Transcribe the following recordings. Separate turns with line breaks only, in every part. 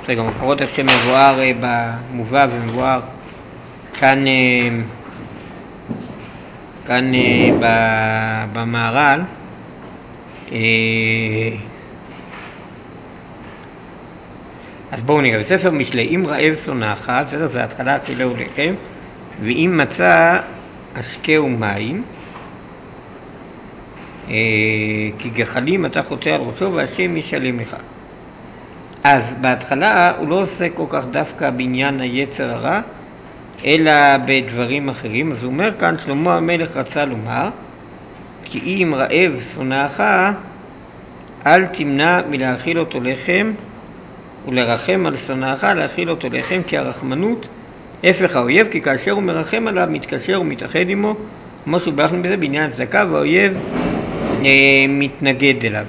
רגע, מקורות איך שמבואר במובא ומבואר כאן במהר"ל, אז בואו נראה, בספר משלי, אם רעב שונאך, זה התחלה אכילהו לחם, ואם מצא השקהו מים, כי גחלים אתה חוטא על ראשו והשם ישלם לך. אז בהתחלה הוא לא עושה כל כך דווקא בעניין היצר הרע, אלא בדברים אחרים. אז הוא אומר כאן, שלמה המלך רצה לומר, כי אם רעב שונאך, אל תמנע מלהאכיל אותו לחם, ולרחם על שונאך להאכיל אותו לחם, כי הרחמנות הפך האויב, כי כאשר הוא מרחם עליו, מתקשר ומתאחד עמו, כמו שבאחנו בזה בעניין הצדקה, והאויב מתנגד אליו.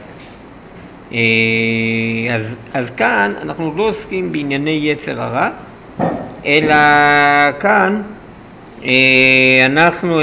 אז כאן אנחנו לא עוסקים בענייני יצר הרע, אלא כאן אנחנו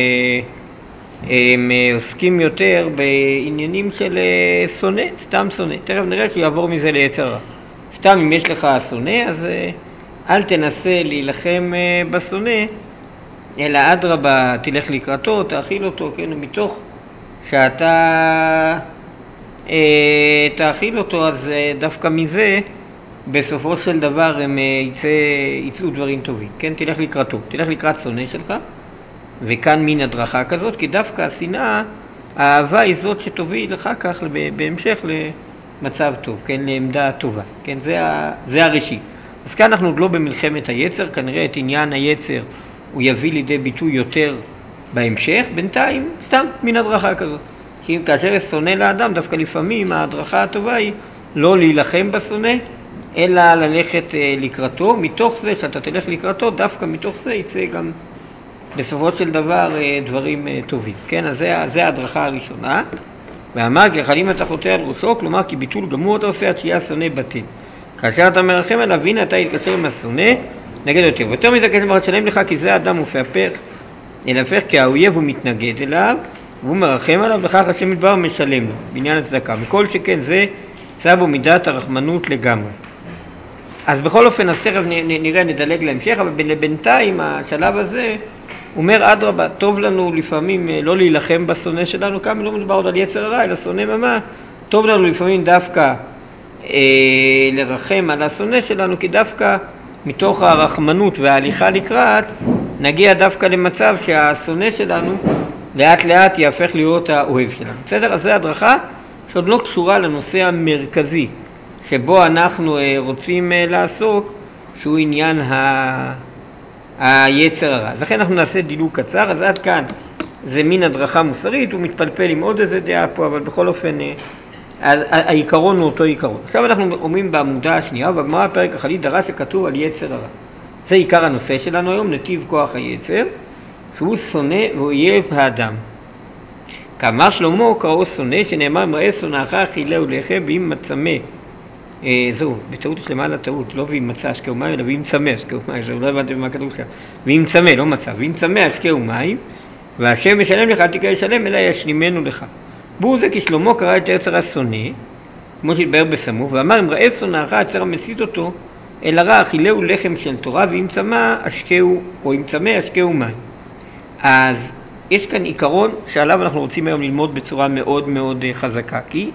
הם עוסקים יותר בעניינים של שונא, סתם שונא. תכף נראה שיעבור מזה ליצר הרע. סתם אם יש לך שונא, אז אל תנסה להילחם בשונא, אלא אדרבה, תלך לקראתו, תאכיל אותו, כן, מתוך שאתה תאכיל אותו, אז דווקא מזה בסופו של דבר הם יצאו דברים טובים, כן? תלך לקראתו, תלך לקראת שונא שלך, וכאן מין הדרכה כזאת, כי דווקא השנאה, האהבה היא זאת שתוביל אחר כך בהמשך למצב טוב, כן? לעמדה טובה, כן? זה הראשית. אז כאן אנחנו עוד לא במלחמת היצר, כנראה את עניין היצר הוא יביא לידי ביטוי יותר בהמשך, בינתיים סתם מין הדרכה כזאת. כי כאשר יש שונא לאדם, דווקא לפעמים ההדרכה הטובה היא לא להילחם בשונא, אלא ללכת לקראתו. מתוך זה שאתה תלך לקראתו, דווקא מתוך זה יצא גם בסופו של דבר דברים טובים. כן, אז זה ההדרכה הראשונה. ואמר, גחלים אתה חוטא על ראשו, כלומר כי ביטול גמור אתה עושה עד שיהיה השונא בטל. כאשר אתה מרחם עליו, הנה אתה יתקשר עם השונא, נגד יותר. ויותר מזה כשמר תשלם לך, כי זה האדם ופהפך, אלא הפך כי האויב הוא מתנגד אליו, והוא מרחם עליו, וכך השם מדבר משלם לו, בעניין הצדקה. מכל שכן זה צא בו מידת הרחמנות לגמרי. אז בכל אופן, אז תכף נראה, נדלג להמשך, אבל בינתיים השלב הזה, הוא אומר, אדרבה, טוב לנו לפעמים לא להילחם בשונא שלנו, כאן לא מדובר עוד על יצר הרע, אלא שונא ממש, טוב לנו לפעמים דווקא לרחם על השונא שלנו, כי דווקא מתוך הרחמנות וההליכה לקראת, נגיע דווקא למצב שהשונא שלנו לאט לאט יהפך להיות האוהב שלנו. בסדר? אז זה הדרכה שעוד לא קשורה לנושא המרכזי שבו אנחנו רוצים לעסוק, שהוא עניין היצר הרע. אז לכן אנחנו נעשה דילוג קצר. אז עד כאן זה מין הדרכה מוסרית, הוא מתפלפל עם עוד איזה דעה פה, אבל בכל אופן העיקרון הוא אותו עיקרון. עכשיו אנחנו אומרים בעמודה השנייה, ובגמרא הפרק החליט דרש שכתוב על יצר הרע. זה עיקר הנושא שלנו היום, נתיב כוח היצר, שהוא שונא ואויב האדם. כאמר שלמה קראו שונא, שנאמר מראה שונאך אכילהו לחם, ואם מצמא, זהו, בטעות יש למעלה טעות, לא ואם מצא השקהו מים, אלא ואם צמא השקהו מים, זה לא הבנתם מה כתוב שם. ואם צמא, לא מצא, ואם צמא השקהו מים, והשם ישלם לך, תקרא ישלם, אלא ישלימנו לך. בואו זה כי שלמה קרא את יצר השונא, כמו שהתבאר בסמוך, ואמר אם רעב שונאך יצר המסית אותו, אלא רע אכילהו לחם של תורה, ואם צמא השקהו, או אם צמא השקהו מים. אז יש כאן עיקרון שעליו אנחנו רוצים היום ללמוד בצורה מאוד מאוד חזקה, כי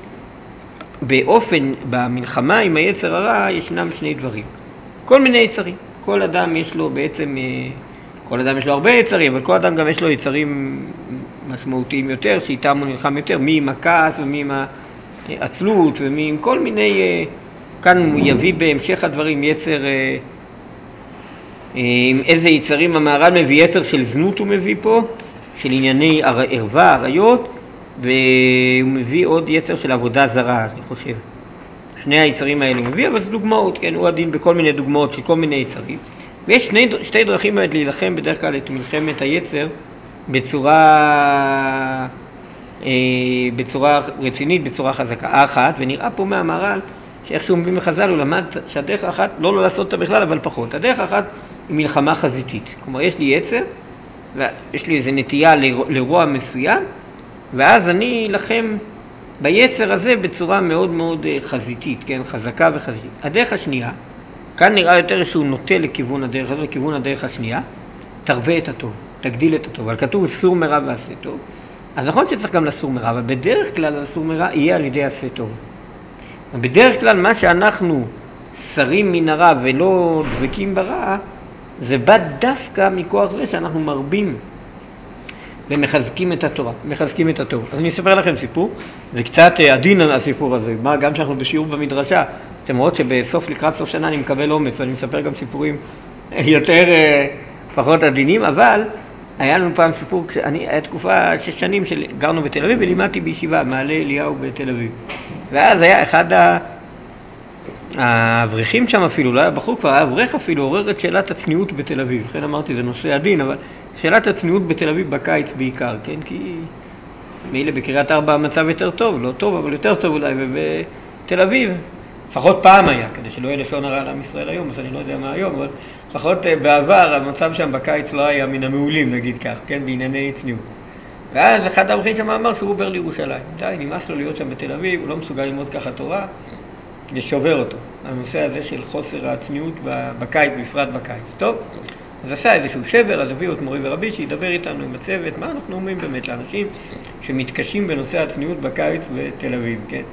במלחמה עם היצר הרע ישנם שני דברים. כל מיני יצרים. כל אדם יש לו בעצם, כל אדם יש לו הרבה יצרים, אבל כל אדם גם יש לו יצרים משמעותיים יותר, שאיתם הוא נלחם יותר, מי עם הכעס ומי עם העצלות ומי עם כל מיני, כאן הוא יביא בהמשך הדברים יצר, איזה יצרים המהר"ל מביא, יצר של זנות הוא מביא פה, של ענייני ערווה, עריות, והוא מביא עוד יצר של עבודה זרה, אני חושב. שני היצרים האלה הוא מביא, אבל זה דוגמאות, כן? הוא עדין בכל מיני דוגמאות של כל מיני יצרים. ויש שתי דרכים האלה להילחם בדרך כלל את מלחמת היצר בצורה רצינית, בצורה חזקה. האחת, ונראה פה מהמהר"ל, שאיך שהוא מביא מחז"ל, הוא למד שהדרך האחת, לא לעשות אותה בכלל, אבל פחות. הדרך האחת היא מלחמה חזיתית. כלומר, יש לי יצר, ויש לי איזו נטייה לרוע מסוים, ואז אני אלחם ביצר הזה בצורה מאוד מאוד חזיתית, כן? חזקה וחזיתית. הדרך השנייה, כאן נראה יותר שהוא נוטה לכיוון הדרך הזו, לכיוון הדרך השנייה, תרבה את הטוב, תגדיל את הטוב. אבל כתוב סור מרע ועשה טוב. אז נכון שצריך גם לסור מרע, אבל בדרך כלל הסור מרע יהיה על ידי עשה טוב. בדרך כלל מה שאנחנו שרים מן הרע ולא דבקים ברע, זה בא דווקא מכוח זה שאנחנו מרבים ומחזקים את התורה, מחזקים את הטוב. אז אני אספר לכם סיפור, זה קצת עדין הסיפור הזה, גם שאנחנו בשיעור במדרשה, אתם רואות שבסוף, לקראת סוף שנה אני מקבל אומץ, ואני מספר גם סיפורים יותר פחות עדינים, אבל היה לנו פעם סיפור, היה תקופה 6 שנים שגרנו בתל אביב ולימדתי בישיבה, מעלה אליהו בתל אביב. ואז היה אחד האברכים שם אפילו, לא היה בחור כבר, היה אברך אפילו, עורר את שאלת הצניעות בתל אביב. לכן אמרתי, זה נושא עדין, אבל שאלת הצניעות בתל אביב בקיץ בעיקר, כן? כי מילא בקריית ארבע המצב יותר טוב, לא טוב, אבל יותר טוב אולי, ובתל אביב, לפחות פעם היה, כדי שלא יהיה לשון הרע לעם ישראל היום, אז אני לא יודע מה היום, אבל לפחות בעבר המצב שם בקיץ לא היה מן המעולים, נגיד כך, כן? בענייני צניעות. ואז אחד האברכים שם אמר שהוא עובר לירושלים. די, נמאס לו להיות שם בתל אביב, הוא לא מסוגל ללמוד ככה תורה, ושובר אותו. הנושא הזה של חוסר הצניעות בקיץ, בפרט בקיץ. טוב, אז עשה איזשהו שבר, אז הביאו את מורי ורבי שידבר איתנו עם הצוות, מה אנחנו אומרים באמת לאנשים שמתקשים בנושא הצניעות בקיץ בתל אביב, כן?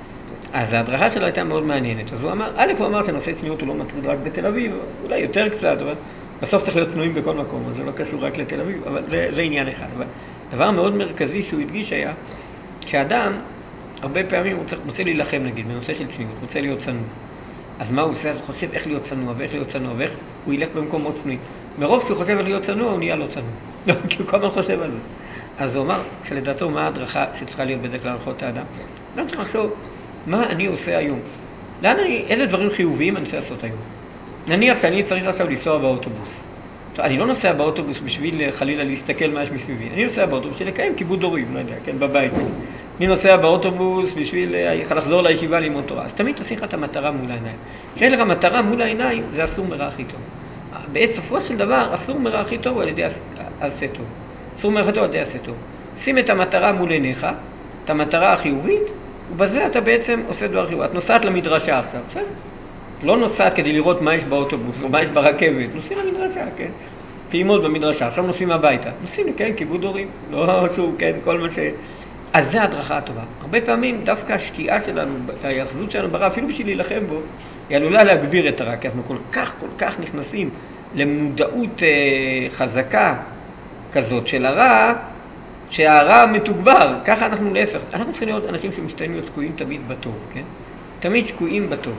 אז ההדרכה שלו הייתה מאוד מעניינת. אז הוא אמר, הוא אמר שנושא צניעות הוא לא מטריד רק בתל אביב, אולי יותר קצת, אבל בסוף צריך להיות צנועים בכל מקום, אז זה לא קשור רק לתל אביב, אבל זה עניין אחד. אבל דבר מאוד מרכזי שהוא הדגיש היה, שאדם, הרבה פעמים הוא רוצה להילחם נגיד, בנושא של צניעות, רוצה להיות צנוע. אז מה הוא עושה? אז הוא חושב איך להיות צנוע, ואיך להיות צנוע, ואיך הוא ילך במקום מאוד צנועי. מרוב שהוא חושב על להיות צנוע, הוא נהיה לא צנוע. כי הוא כל הזמן חושב על זה. אז הוא אמר, שלדעתו, מה ההדרכה שצריכה להיות בדרך כלל להנחות האדם? אדם צריך לחשוב, מה אני עושה היום? איזה דברים חיוביים אני רוצה לעשות היום? נניח שאני צריך עכשיו לנסוע באוטובוס. אני לא נוסע באוטובוס בשביל חלילה להסתכל מה יש מסביבי. אני נוסע באוטובוס בשביל לקיים כיבוד הורים, לא יודע, כן, בבית. אני נוסע באוטובוס בשביל לחזור לישיבה ללמוד תורה. אז תמיד תשים לך את המטרה מול העיניים. כשיש לך מטרה מול העיניים, זה הסור מרע הכי טוב. בסופו של דבר, הסור מרע הכי טוב הוא על ידי עשה טוב. הסור מרע הכי טוב על ידי עשה טוב. שים את המטרה מול עיניך, את המטרה החיובית, ובזה אתה בעצם עושה דבר חיובי. את נוסעת למדרשה עכשיו, בסדר? לא נוסעת כדי לראות מה יש באוטובוס או מה יש ברכבת, נוסעים למדרשה, כן? פעימות במדרשה, עכשיו נוסעים הביתה. נוסעים, כן, כיבוד הורים, לא שוב, כן, כל מה ש... אז זה ההדרכה הטובה. הרבה פעמים דווקא השקיעה שלנו, ההיאחזות שלנו ברע, אפילו בשביל להילחם בו, היא עלולה להגביר את הרע, כי אנחנו כל כך נכנסים למודעות חזקה כזאת של הרע, שהרע מתוגבר, ככה אנחנו להפך. אנחנו צריכים להיות אנשים שמשתנים להיות שקועים תמיד בטוב, כן? תמיד שקועים בטוב.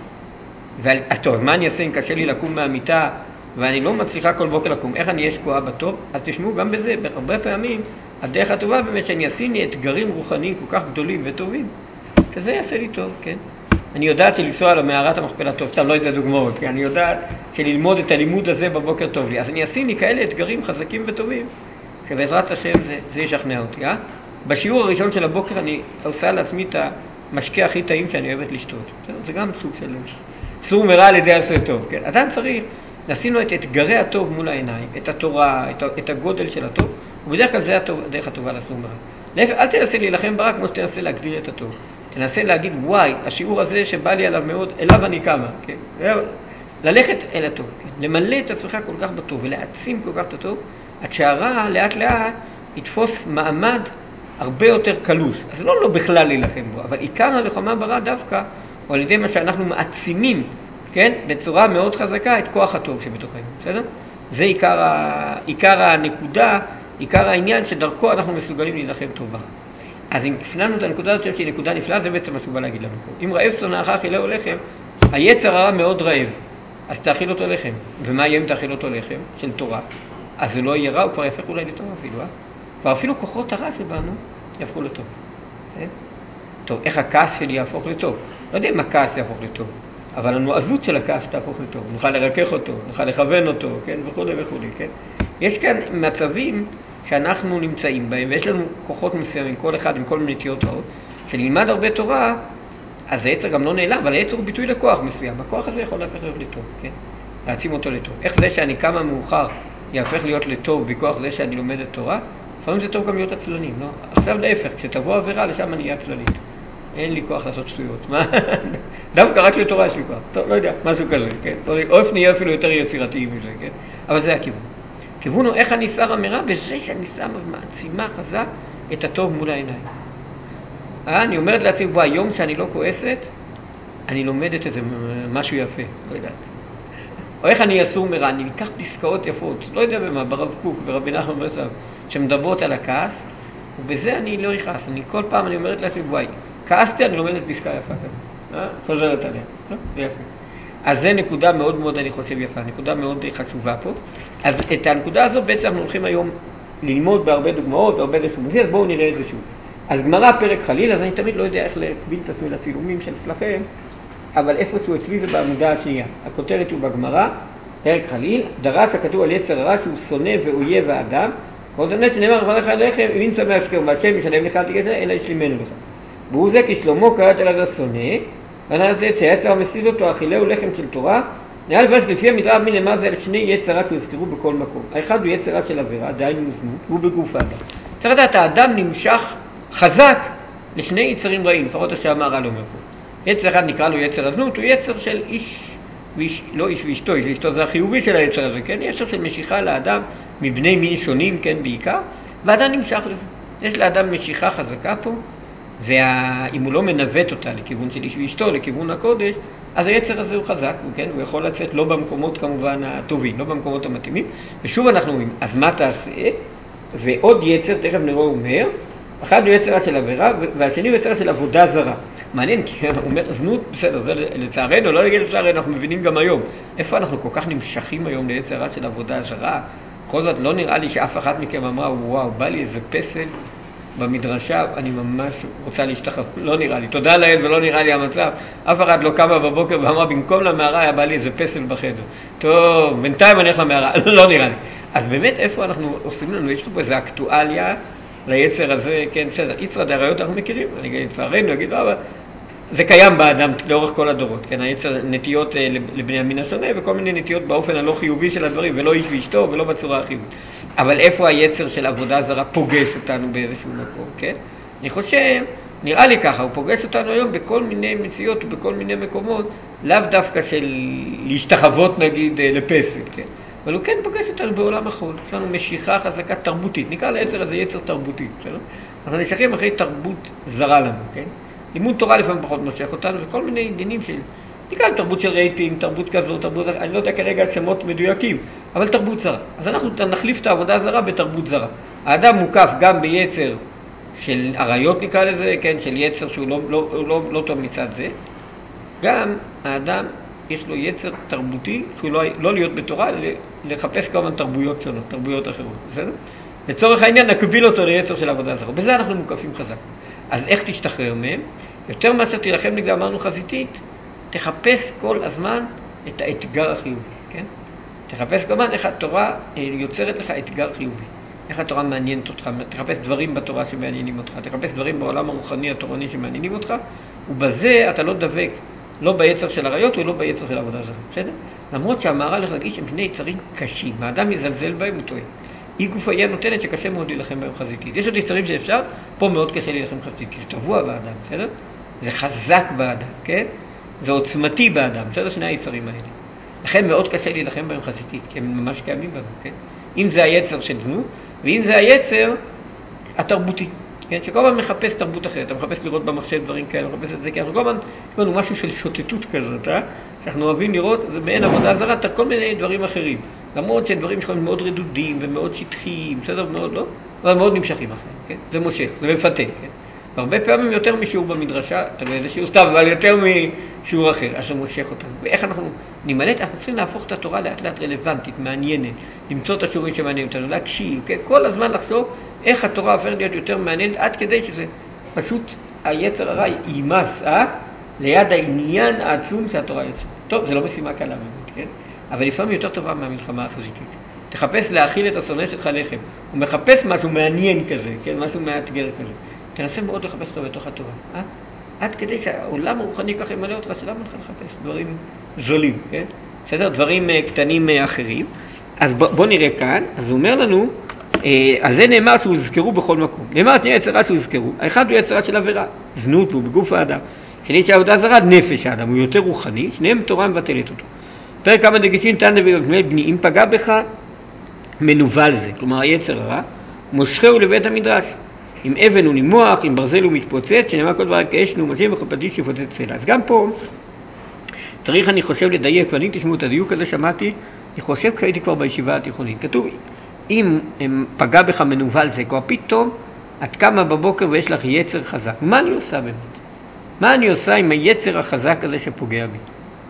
אז טוב, מה אני אעשה אם קשה לי לקום מהמיטה ואני לא מצליחה כל בוקר לקום? איך אני אהיה שקועה בטוב? אז תשמעו גם בזה, הרבה פעמים הדרך הטובה באמת שאני אשים לי אתגרים רוחניים כל כך גדולים וטובים, כזה יעשה לי טוב, כן? אני יודעת שלנסוע למערת המכפלה טוב, סתם לא יודע דוגמאות, כי אני יודעת שללמוד את הלימוד הזה בבוקר טוב לי. אז אני אשים לי כאלה אתגרים חזקים וטובים, שבעזרת השם זה ישכנע אותי, אה? בשיעור הראשון של הבוקר אני עושה לעצמי את המשקה הכי טעים שאני אוהבת לשתות. זה גם סוג של סור מרע על ידי עשה טוב, כן? אדם צריך לשים לו את אתגרי הטוב מול העיניים, את התורה, את הגודל של הטוב, ובדרך כלל זה הדרך הטובה לסור מרע. להפך, אל תנסה להילחם ברע כמו שתנסה להגדיר את הטוב. תנסה להגיד, וואי, השיעור הזה שבא לי עליו מאוד, אליו אני קמה, כן? ללכת אל הטוב, כן? למלא את עצמך כל כך בטוב ולהעצים כל כך את הטוב, עד שהרע לאט לאט יתפוס מעמד הרבה יותר קלוש. אז לא בכלל להילחם בו, אבל עיקר הלוחמה ברע דווקא, או על ידי מה שאנחנו מעצימים, כן? בצורה מאוד חזקה את כוח הטוב שבתוכנו, בסדר? זה עיקר הנקודה, עיקר העניין שדרכו אנחנו מסוגלים להילחם טוב ברע. אז אם הפננו את הנקודה הזאת שהיא נקודה נפלאה, זה בעצם מה שהוא בא להגיד לנו פה. אם רעב שונאך אכילהו לחם, היצר הרע מאוד רעב, אז תאכיל אותו לחם. ומה יהיה אם תאכיל אותו לחם? של תורה. אז זה לא יהיה רע, הוא כבר יהפך אולי לטוב אפילו, אה? כבר אפילו כוחות הרע שבנו יהפכו לטוב. כן? טוב, איך הכעס שלי יהפוך לטוב? לא יודע אם הכעס יהפוך לטוב, אבל הנועזות של הכעס תהפוך לטוב. נוכל לרכך אותו, נוכל לכוון אותו, כן? וכו' וכו', כן? יש כאן מצבים שאנחנו נמצאים בהם, ויש לנו כוחות מסוימים, כל אחד עם כל מיני נטיות רעות, שנלמד הרבה תורה, אז היצר גם לא נעלם, אבל היצר הוא ביטוי לכוח מסוים. הכוח הזה יכול להפך להיות לטוב, כן? להעצים אותו לטוב. איך זה שאני קמה מאוחר יהפך להיות לטוב בכוח זה שאני לומד את תורה? לפעמים זה טוב גם להיות עצלנים, לא? עכשיו להפך, כשתבוא עבירה, לשם אני אהיה עצלנית. אין לי כוח לעשות שטויות. מה? דווקא רק לתורה יש לי כוח. טוב, לא יודע, משהו כזה, כן? או איפה נהיה אפילו יותר יצירתיים מזה, כן? אבל זה הכיוון. הכיוון הוא איך אני שר המרע, בזה שאני שם מעצימה חזק את הטוב מול העיניים. אני אומרת לעצמי, בוא, היום שאני לא כועסת, אני לומדת איזה משהו יפה, לא יודעת. או איך אני אסור מרע, אני אקח פסקאות יפות, לא יודע במה, ברב קוק, ברבי נחמן ברסלב, שמדברות על הכעס, ובזה אני לא יכעס. אני כל פעם אני אומרת לעצמי, בואי, כעסתי, אני לומדת פסקה יפה כזאת. חוזרת עליה. יפה. אז זה נקודה מאוד מאוד, אני חושב, יפה. נקודה מאוד חשובה פה. אז את הנקודה הזאת בעצם אנחנו הולכים היום ללמוד בהרבה דוגמאות, בהרבה רשומות. אז בואו נראה את זה שוב. אז גמרא פרק חליל, אז אני תמיד לא יודע איך להקביל את עצמי לצילומים שלכם, אבל איפשהו אצלי זה בעמודה השנייה. הכותרת הוא בגמרא, פרק חליל, דרש הכתוב על יצר הרע שהוא שונא ואויב האדם, ועוד אמת שנאמר לך עליכם, אם נמצא מהשכר והשם ישלם לך תגזר, אלא ישלימנו לך. והוא זה כי שלמה קראת על השונא, ועל זה שהיצר מסית אותו, אכילהו לחם של תורה, נראה לבש לפי המדרש מלמעלה זה על שני יצר רע שהוזכרו בכל מקום. האחד הוא יצר רע של עבירה, דהיינו זנות, והוא בגוף האדם. צריך לדעת, האדם נמשך חזק לשני יצרים רעים, לפחות שהמהר"ל אומר פה. יצר אחד נקרא לו יצר הזנות, הוא יצר של איש לא איש ואשתו, איש ואשתו זה החיובי של היצר הזה, כן? יצר של משיכה לאדם מבני מין שונים, כן, בעיקר, והאדם נמשך לזה. יש לאדם משיכה חזקה פה, ואם הוא לא מנווט אותה לכיוון של איש ואשתו, לכיוון הקודש, אז היצר הזה הוא חזק, כן? הוא יכול לצאת לא במקומות כמובן הטובים, לא במקומות המתאימים, ושוב אנחנו אומרים, אז מה תעשה? ועוד יצר, תכף נראה אומר, אחד הוא יצרה של עבירה, והשני הוא יצרה של עבודה זרה. מעניין, כי הוא אומר, זנות, בסדר, זה לצערנו, לא נגיד לצערנו, אנחנו מבינים גם היום. איפה אנחנו כל כך נמשכים היום ליצרה של עבודה זרה? בכל זאת, לא נראה לי שאף אחת מכם אמרה, וואו, בא לי איזה פסל במדרשה, אני ממש רוצה להשתחרר. לא נראה לי, תודה לאל, ולא נראה לי המצב. אף אחד לא קמה בבוקר ואמרה, במקום למערה היה בא לי איזה פסל בחדר. טוב, בינתיים אני הולך למערה, לא נראה לי. אז באמת, איפה אנחנו עושים לנו, יש פה איזו אקטואליה, ליצר הזה, כן, בסדר, יצר דריות אנחנו מכירים, אני אגיד לצערנו, אגיד, אבל זה קיים באדם לאורך כל הדורות, כן, היצר נטיות לבני המין השונה, וכל מיני נטיות באופן הלא חיובי של הדברים, ולא איש ואשתו, ולא בצורה החיובית. אבל איפה היצר של עבודה זרה פוגש אותנו באיזשהו מקום, כן? אני חושב, נראה לי ככה, הוא פוגש אותנו היום בכל מיני מציאות ובכל מיני מקומות, לאו דווקא של להשתחוות נגיד לפסל, כן? אבל הוא כן פוגש אותנו בעולם החול. יש לנו משיכה חזקה תרבותית. נקרא ליצר הזה יצר תרבותי. בסדר? אנחנו נשכים אחרי תרבות זרה לנו, כן? לימוד תורה לפעמים פחות מושך אותנו, וכל מיני עניינים של... נקרא תרבות של רייטינג, תרבות כזו, תרבות... אני לא יודע כרגע שמות מדויקים, אבל תרבות זרה. אז אנחנו נחליף את העבודה הזרה בתרבות זרה. האדם מוקף גם ביצר של עריות נקרא לזה, כן? של יצר שהוא לא טוב מצד זה. גם האדם יש לו יצר תרבותי, שהוא לא להיות בתורה, לחפש כמה תרבויות שונות, תרבויות אחרות, בסדר? לצורך העניין נקביל אותו ליצר של עבודה זרה, בזה אנחנו מוקפים חזק. אז איך תשתחרר מהם? יותר מאשר תילחם נגד, אמרנו חזיתית, תחפש כל הזמן את האתגר החיובי, כן? תחפש כל הזמן איך התורה יוצרת לך אתגר חיובי. איך התורה מעניינת אותך, תחפש דברים בתורה שמעניינים אותך, תחפש דברים בעולם הרוחני התורני שמעניינים אותך, ובזה אתה לא דבק, לא ביצר של עריות ולא ביצר של עבודה זרה, בסדר? למרות שהמהר"ל הולך להגיד שהם שני יצרים קשים, האדם יזלזל בהם, הוא טועה. היא גוף היה נותנת שקשה מאוד להילחם בהם חזיתית. יש עוד יצרים שאפשר, פה מאוד קשה להילחם חזיתית, כי זה טבוע באדם, בסדר? זה חזק באדם, כן? זה עוצמתי באדם, בסדר? שני היצרים האלה. לכן מאוד קשה להילחם בהם חזיתית, כי הם ממש קיימים בנו, כן? אם זה היצר של זנות, ואם זה היצר התרבותי, כן? שכל הזמן מחפש תרבות אחרת, אתה מחפש לראות במחשב דברים כאלה, מחפש את זה, כי אנחנו כל הזמן, יש לנו משהו של שוטטות כזאת, שאנחנו אוהבים לראות, זה מעין עבודה זרה, אתה כל מיני דברים אחרים. למרות שדברים שלנו מאוד רדודים ומאוד שטחיים, בסדר מאוד, לא? אבל מאוד נמשכים אחרים, כן? זה מושך, זה מפתה, כן? והרבה פעמים יותר משיעור במדרשה, תלוי איזה שיעור סתם, אבל יותר משיעור אחר, אז זה מושך אותנו. ואיך אנחנו נמלט? אנחנו צריכים להפוך את התורה לאט לאט רלוונטית, מעניינת, למצוא את השיעורים שמעניינים אותנו, להקשיב, כן? כל הזמן לחשוב איך התורה הופכת להיות יותר מעניינת, עד כדי שזה פשוט היצר הרע יימס, ליד העניין העצום שהתורה יצרה. טוב, זה לא משימה קלה באמת, כן? אבל לפעמים יותר טובה מהמלחמה החזיתית. תחפש להאכיל את השונא שלך לחם. הוא מחפש משהו מעניין כזה, כן? משהו מאתגר כזה. תנסה מאוד לחפש אותו בתוך התורה. עד כדי שהעולם הרוחני ככה ימלא אותך, שלמה לך לחפש דברים זולים, כן? בסדר? דברים קטנים אחרים. אז בוא נראה כאן. אז הוא אומר לנו, אז זה נאמר שהוזכרו בכל מקום. נאמר שני יצרה שהוזכרו. האחד הוא יצרה של עבירה, זנות, הוא בגוף האדם. שנית שהעבודה זרה, נפש האדם, הוא יותר רוחני, שניהם תורה מבטלת אותו. פרק כמה דגשים, תן לבני בני, אם פגע בך, מנוול זה, כלומר היצר הרע, מושכהו לבית המדרש. עם אבן הוא נימוח, עם ברזל הוא מתפוצץ, שנאמר כל דבר כאש נאומשים וחפתי שפוצץ סלע. אז גם פה צריך, אני חושב, לדייק, ואני תשמעו את הדיוק הזה, שמעתי, אני חושב כשהייתי כבר בישיבה התיכונית. כתוב, אם פגע בך מנוול זה, כבר פתאום את קמה בבוקר ויש לך יצר חזק. מה אני עושה באמת? מה אני עושה עם היצר החזק הזה שפוגע בי?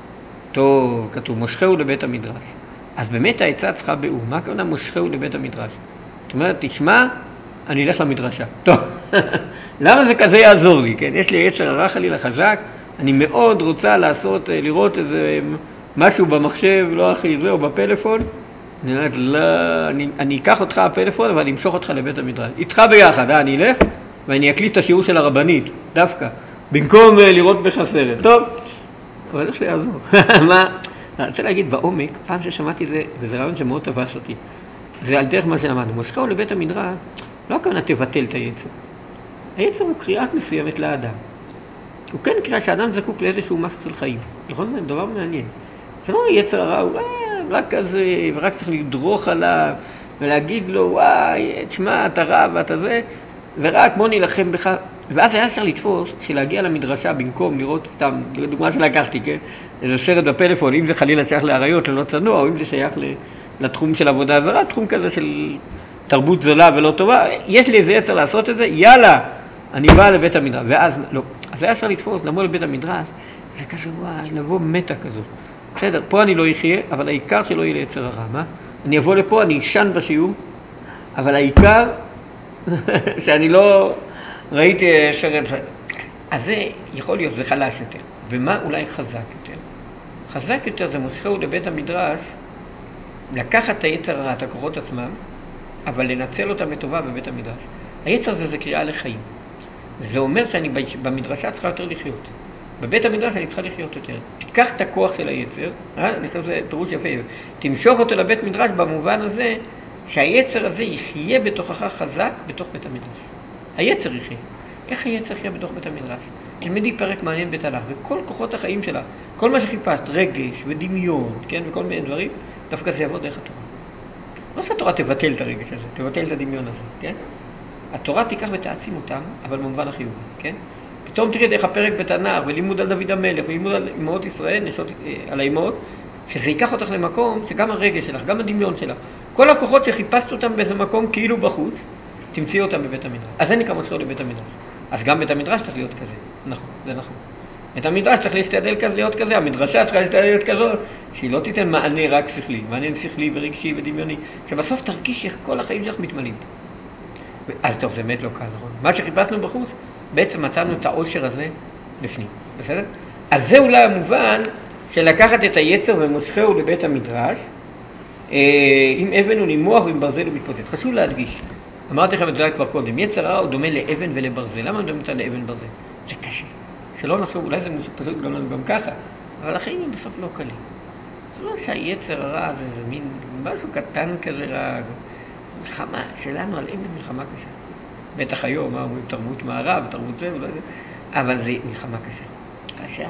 טוב, כתוב, מושכהו לבית המדרש. אז באמת העצה צריכה באור. מה הכוונה מושכהו לבית המדרש? זאת אומרת, תשמע, אני אלך למדרשה. טוב, למה זה כזה יעזור לי? כן? יש לי יצר הרע חלילה חזק, אני מאוד רוצה לראות איזה משהו במחשב, לא הכי זה, או בפלאפון. אני אומרת, לא, אני אקח אותך הפלאפון, אבל אני אמשוך אותך לבית המדרש. איתך ביחד, אני אלך, ואני אקליט את השיעור של הרבנית, דווקא, במקום לראות בך סרט. טוב, אבל איך שיעזור? מה? אני רוצה להגיד בעומק, פעם ששמעתי זה, וזה רעיון שמאוד תפס אותי, זה על דרך מה שאמרנו, מושכהו לבית המדרש, לא הכוונה תבטל את היצר. היצר הוא קריאת מסוימת לאדם. הוא כן קריאה שאדם זקוק לאיזשהו משהו של חיים. נכון? זה דבר מעניין. זה לא יצר הרע, הוא רק כזה, ורק צריך לדרוך עליו, ולהגיד לו, וואי, תשמע, אתה רע ואתה זה, ורק בוא נלחם בך. ואז היה אפשר לתפוס שלהגיע למדרשה במקום לראות סתם, דוגמה שלקחתי, כן? איזה סרט בפלאפון, אם זה חלילה שייך לעריות, ללא צנוע, או אם זה שייך לתחום של עבודה זרה, תחום כזה של תרבות זולה ולא טובה, יש לי איזה יצר לעשות את זה, יאללה, אני בא לבית המדרש. ואז, לא, אז היה אפשר לתפוס, לבוא לבית המדרש, זה כזה, וואי, לבוא מתה כזאת. בסדר, פה אני לא אחיה, אבל העיקר שלא יהיה ליצר הרע, מה? אני אבוא לפה, אני אשן בשיעור, אבל העיקר שאני לא ראיתי סרט. אז זה יכול להיות, זה חלש יותר. ומה אולי חזק יותר? חזק יותר זה מושכהו לבית המדרש, לקחת את היצר הרע, את הכוחות עצמם, אבל לנצל אותם בטובה בבית המדרש. היצר הזה זה קריאה לחיים. זה אומר שאני במדרשה צריכה יותר לחיות. בבית המדרש אני צריכה לחיות יותר. תיקח את הכוח של היצר, אני חושב שזה פירוש יפה, תמשוך אותו לבית מדרש במובן הזה שהיצר הזה יחיה בתוכך חזק בתוך בית המדרש. היצר יחיה. איך היצר יחיה בתוך בית המדרש? תלמדי פרק מעניין בתנ"ך, וכל כוחות החיים שלה, כל מה שחיפשת, רגש ודמיון, כן, וכל מיני דברים, דווקא זה יבוא דרך התורה. לא שהתורה תבטל את הרגש הזה, תבטל את הדמיון הזה, כן? התורה תיקח ותעצים אותם, אבל במובן החיובי, כן? פתאום תראה דרך הפרק בתנ"ך, ולימוד על דוד המלך, ולימוד על אמהות ישראל, על האמהות, שזה ייקח אותך למקום שגם הרגש שלך, גם הדמיון שלך, כל הכוחות שחיפשת אותם באיזה מקום כאילו בחוץ, תמציא אותם בבית המדרש. אז זה נקרא מושכהו לבית המדרש. אז גם בית המדרש צריך להיות כזה. נכון, זה נכון. בית המדרש צריך להשתדל להיות כזה, המדרשה צריכה להשתדל להיות כזאת, שהיא לא תיתן מענה רק שכלי, מענה שכלי ורגשי ודמיוני, שבסוף תרגיש איך כל החיים שלך מתמלאים. אז טוב, זה באמת לא קל, נכון? מה שחיפשנו בחוץ, בעצם מצאנו את העושר הזה בפנים, בסדר? אז זה אולי המובן של לקחת את היצר ומושכהו לבית המדרש, עם אבן הוא נימוח ועם ברזל הוא מתפוצץ. חשוב להדגיש, אמרתי לכם את זה כבר קודם, יצר הרע הוא דומה לאבן ולברזל. למה הוא דומה לאבן וברזל? זה קשה. שלא נחשוב, אולי זה פשוט גם ככה, אבל החיים הם בסוף לא קלים. זה לא שהיצר הרע זה מין משהו קטן כזה רע, מלחמה שלנו על אבן מלחמה קשה. בטח היום, אומרים תרבות מערב, תרבות זה, אולי זה, אבל זה מלחמה קשה. קשה.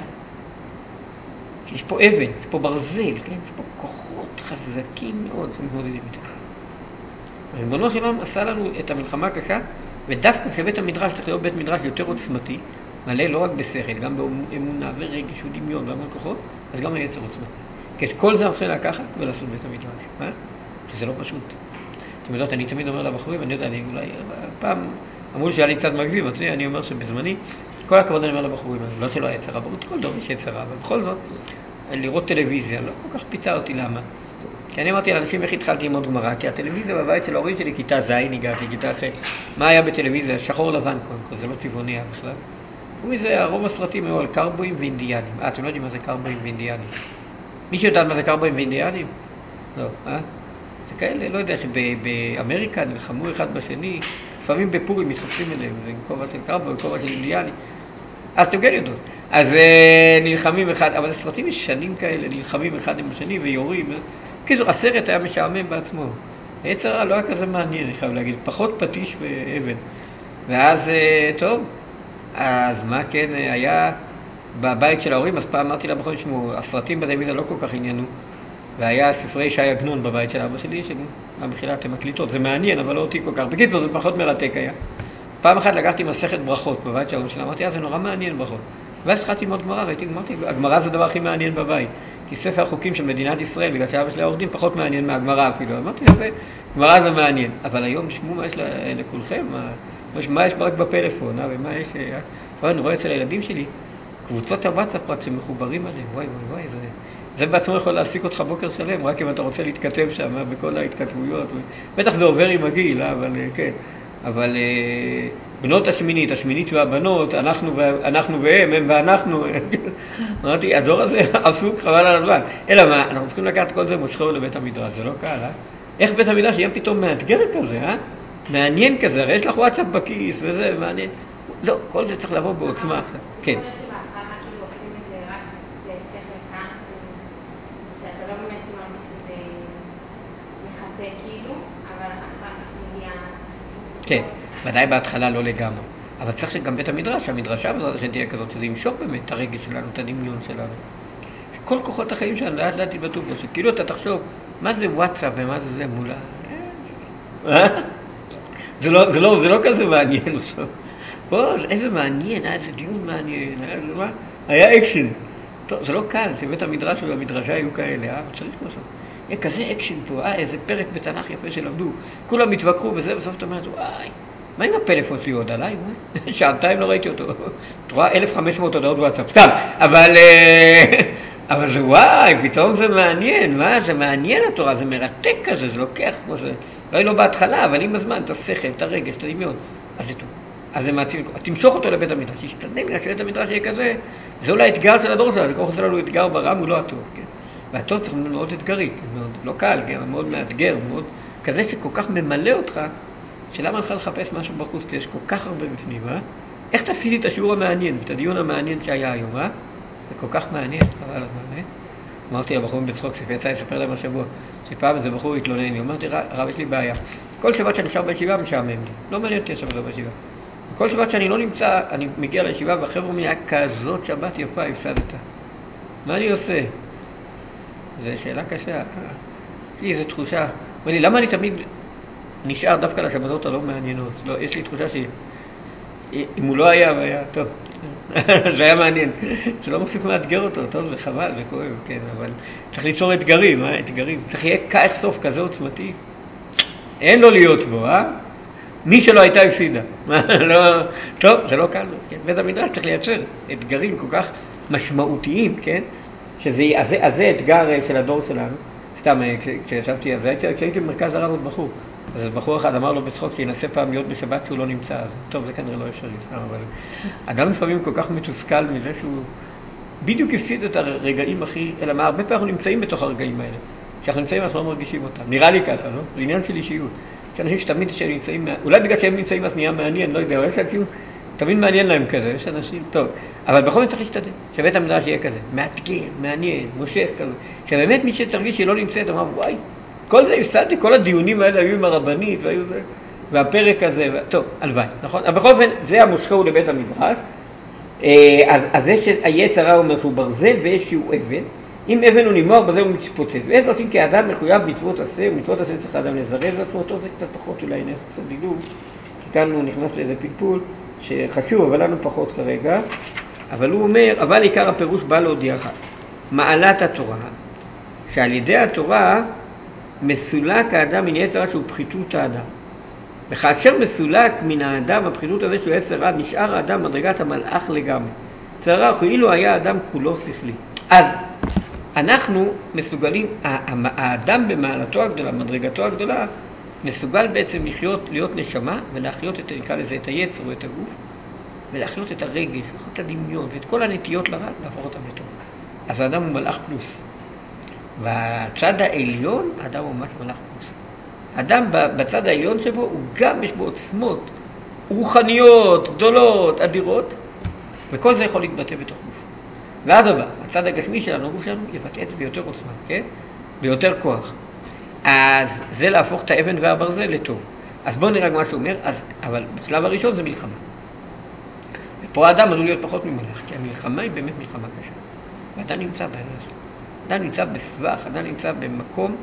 יש פה אבן, יש פה ברזל, כן? יש פה כוחות חזקים מאוד שמתמודדים איתם. ריבונו של עולם עשה לנו את המלחמה הקשה, ודווקא כשבית המדרש צריך להיות בית מדרש יותר עוצמתי, מלא לא רק בשכל, גם באמונה ורגש ודמיון והמון כוחות, אז גם היצר עוצמתי. כי את כל זה רוצה לקחת ולעשות בית המדרש, שזה לא פשוט. אתם יודעות, אני תמיד אומר לבחורים, אני יודע, אני אולי פעם אמרו לי שהיה לי קצת מגזים, אני אומר שבזמני, כל הכבוד אני אומר לבחורים, לא שלא היה יצרה, ברור, כל דור יש יצרה, אבל בכל זאת, לראות טלוויזיה, לא כל כך פיתה אותי, למה? כי אני אמרתי לאנשים איך התחלתי ללמוד גמרא, כי הטלוויזיה בבית של ההורים שלי, כיתה ז' הגעתי, כיתה אחרת. מה היה בטלוויזיה? שחור לבן קודם כל, זה לא צבעוני היה בכלל. ומזה, הרוב הסרטים היו על קרבויים ואינדיאנים. אתם לא יודעים מה זה קרבויים ואינדיאנים? מישהו יודעת מה זה קרבויים ואינדיאנים? לא, זה כאלה, לא יודע, שבאמריקה נלחמו אחד בשני, לפעמים בפורים מתחפשים אליהם, זה עם כובע של קרבוי, כובע של אינדיאני. אז אתם כן יודעות. אז נלחמים אחד, אבל זה סרטים ישנים כאלה, נלחמים אחד עם השני ויורים. כאילו, הסרט היה משעמם בעצמו. היצר הרע לא היה כזה מעניין, אני חייב להגיד, פחות פטיש ואבן. ואז, טוב, אז מה כן היה בבית של ההורים, אז פעם אמרתי לבחור שמו, הסרטים בטלוויזיה לא כל כך עניינו, והיה ספרי שי עגנון בבית של אבא שלי, שבמחילת המקליטות, זה מעניין, אבל לא אותי כל כך. בקיצור, זה פחות מרתק היה. פעם אחת לקחתי מסכת ברכות בבית של ההורים שלה, אמרתי, זה נורא מעניין ברכות. ואז התחלתי ללמוד גמרא, אמרתי, הגמרא זה הדבר הכי מעניין בבית. כי ספר החוקים של מדינת ישראל, בגלל שאבא שלי העורדים, פחות מעניין מהגמרא אפילו. אמרתי, גמרא זה מעניין. אבל היום, תשמעו מה יש לכולכם, מה יש רק בפלאפון, ומה יש... אני רואה אצל הילדים שלי, קבוצות הוואטסאפ רק שמחוברים עליהם, וואי, זה בעצמו יכול להעסיק אותך בוקר שלם, רק אם אתה רוצה להתכתב שם, בכל ההתכתבויות. בטח זה עובר עם הגיל, אבל כן. אבל בנות השמינית והבנות, אנחנו והם, הם ואנחנו. אמרתי, הדור הזה עסוק חבל על הזמן. אלא מה, אנחנו צריכים לקחת כל זה מושכו לבית המדרש, זה לא קל, איך בית המדרש יהיה פתאום מאתגר כזה, מעניין כזה, הרי יש לך וואטסאפ בכיס וזה, מעניין. זהו, כל זה צריך לבוא בעוצמה עכשיו. כן.
יכול להיות שבהתחלה כאילו עושים את זה רק לשכל כאן, שאתה לא באמת ממש מחפה כאילו, אבל אחר כך מגיע...
כן, ודאי בהתחלה לא לגמרי. אבל צריך שגם בית המדרש, המדרשה בעזרת השם תהיה כזאת, שזה ימשוך באמת את הרגש שלנו, את הדמיון שלנו. כל כוחות החיים שלנו לאט תתבטאו בו, שכאילו אתה תחשוב, מה זה וואטסאפ ומה זה מולה? זה לא כזה מעניין עכשיו. פה, איזה מעניין, איזה דיון מעניין, היה אקשן. טוב, זה לא קל, שבית המדרש והמדרשה היו כאלה, צריך לעשות. יהיה כזה אקשן פה, איזה פרק בתנ"ך יפה שלמדו. כולם התווכחו וזה, בסוף אתה אומרת, וואי, מה עם הפלאפון שלי עוד עליי? שעתיים לא ראיתי אותו. אתה רואה 1,500 הודעות וואטסאפ, סתם. אבל זה וואי, פתאום זה מעניין, מה? זה מעניין התורה, זה מרתק כזה, זה לוקח כמו זה. לא בהתחלה, אבל עם הזמן, את השכל, את הרגש, את הדמיון. אז זה טוב. אז זה מעצים, תמשוך אותו לבית המדרש, ישתנה בגלל שבית המדרש יהיה כזה, זה אולי האתגר של הדור שלנו, זה כמו חסר לנו אתגר ברם, הוא לא הטוב, כן? והטוב צריך מאוד אתגרי, מאוד, לא קל, כן? מאוד מאתגר, מאוד כזה שכל כך ממלא אותך, שלמה לך לחפש משהו בחוץ, כי יש כל כך הרבה בפנים, איך תעשיתי את השיעור המעניין, את הדיון המעניין שהיה היום, זה כל כך מעניין, חבל הזמן, אמרתי לבחורים בצחוק, שיצא לספר להם השבוע, שפעם איזה בחור התלונן לי, אמרתי, רב, יש לי בעיה, כל שבת שאני נשאר בישיבה משעמם לי, לא מעניין אותי השבת בישיבה. כל שבת שאני לא נמצא, אני מגיע לישיבה והחבר'ה אומרים, היה כזאת שבת יפה, הפסדת. מה אני עושה? זו שאלה קשה. יש לי איזו תחושה. אומר לי, למה אני תמיד נשאר דווקא לשבתות הלא מעניינות? לא, יש לי תחושה שאם הוא לא היה, טוב. זה היה מעניין. זה לא מפסיק מאתגר אותו, טוב, זה חבל, זה כואב, כן, אבל צריך ליצור אתגרים, אתגרים. צריך יהיה כך סוף כזה עוצמתי. אין לו להיות בו, מי שלא הייתה הפסידה. טוב, זה לא קל. כן? בית המדרש צריך לייצר אתגרים כל כך משמעותיים, כן? אז זה אתגר של הדור שלנו. סתם, כשישבתי, כשהייתי במרכז הרב עוד בחור, אז בחור אחד אמר לו בצחוק שינסה פעם להיות בשבת שהוא לא נמצא. אז טוב, זה כנראה לא אפשרי. אבל אדם לפעמים כל כך מתוסכל מזה שהוא בדיוק הפסיד את הרגעים הכי... אלא מה, הרבה פעמים אנחנו נמצאים בתוך הרגעים האלה. כשאנחנו נמצאים אנחנו לא מרגישים אותם. נראה לי ככה, לא? זה עניין של אישיות. יש אנשים שתמיד שהם נמצאים, אולי בגלל שהם נמצאים אז נהיה מעניין, לא יודע, אבל יש אנשים, תמיד מעניין להם כזה, יש אנשים, טוב, אבל בכל זאת צריך להשתדל, שבית המדרש יהיה כזה, מאתגר, מעניין, מושך כזה, שבאמת מי שתרגיש שלא נמצאת, אמר, וואי, כל זה הפסדתי, כל הדיונים האלה היו עם הרבנית, והפרק הזה, טוב, הלוואי, נכון? אבל בכל זאת, זה המושכו לבית המדרש, אז זה שהיצר הרע אומר שהוא ברזל וישהו אבן, אם אבן הוא נמוח, בזה הוא מתפוצץ. ואיך עושים כאדם מחויב מצוות עשה, ומצוות עשה צריך האדם לזרז לעצמו, טוב זה קצת פחות אולי נעשה קצת דילוג, כי כאן הוא נכנס לאיזה פלפול שחשוב, אבל לנו פחות כרגע. אבל הוא אומר, אבל עיקר הפירוש בא להודיעך, מעלת התורה, שעל ידי התורה מסולק האדם מן יצר הרע שהוא פחיתות האדם. וכאשר מסולק מן האדם הפחיתות הזה שהוא יצר רע, נשאר האדם מדרגת המלאך לגמרי. יצר רע, כאילו היה האדם כולו שכלי. אז אנחנו מסוגלים, האדם במעלתו הגדולה, מדרגתו הגדולה, מסוגל בעצם להיות נשמה ולהחיות נקרא לזה את היצר או את הגוף, ולהחיות את הרגש, את הדמיון ואת כל הנטיות לרע, להפוך אותם לטוב. אז האדם הוא מלאך פלוס. והצד העליון, האדם הוא ממש מלאך פלוס. האדם בצד העליון שבו, הוא גם יש בו עוצמות רוחניות, גדולות, אדירות, וכל זה יכול להתבטא בתוך גוף. ועד הבא, הצד הגשמי שלנו, הגוף שלנו, יבטא את זה ביותר עוצמה, כן? ביותר כוח. אז זה להפוך את האבן והברזל לטוב. אז בואו נראה מה שהוא אומר, אבל בשלב הראשון זה מלחמה. ופה האדם עלול להיות פחות ממלאך, כי המלחמה היא באמת מלחמה קשה. ואדם נמצא בעניין הזה. אדם נמצא בסבך, אדם נמצא במקום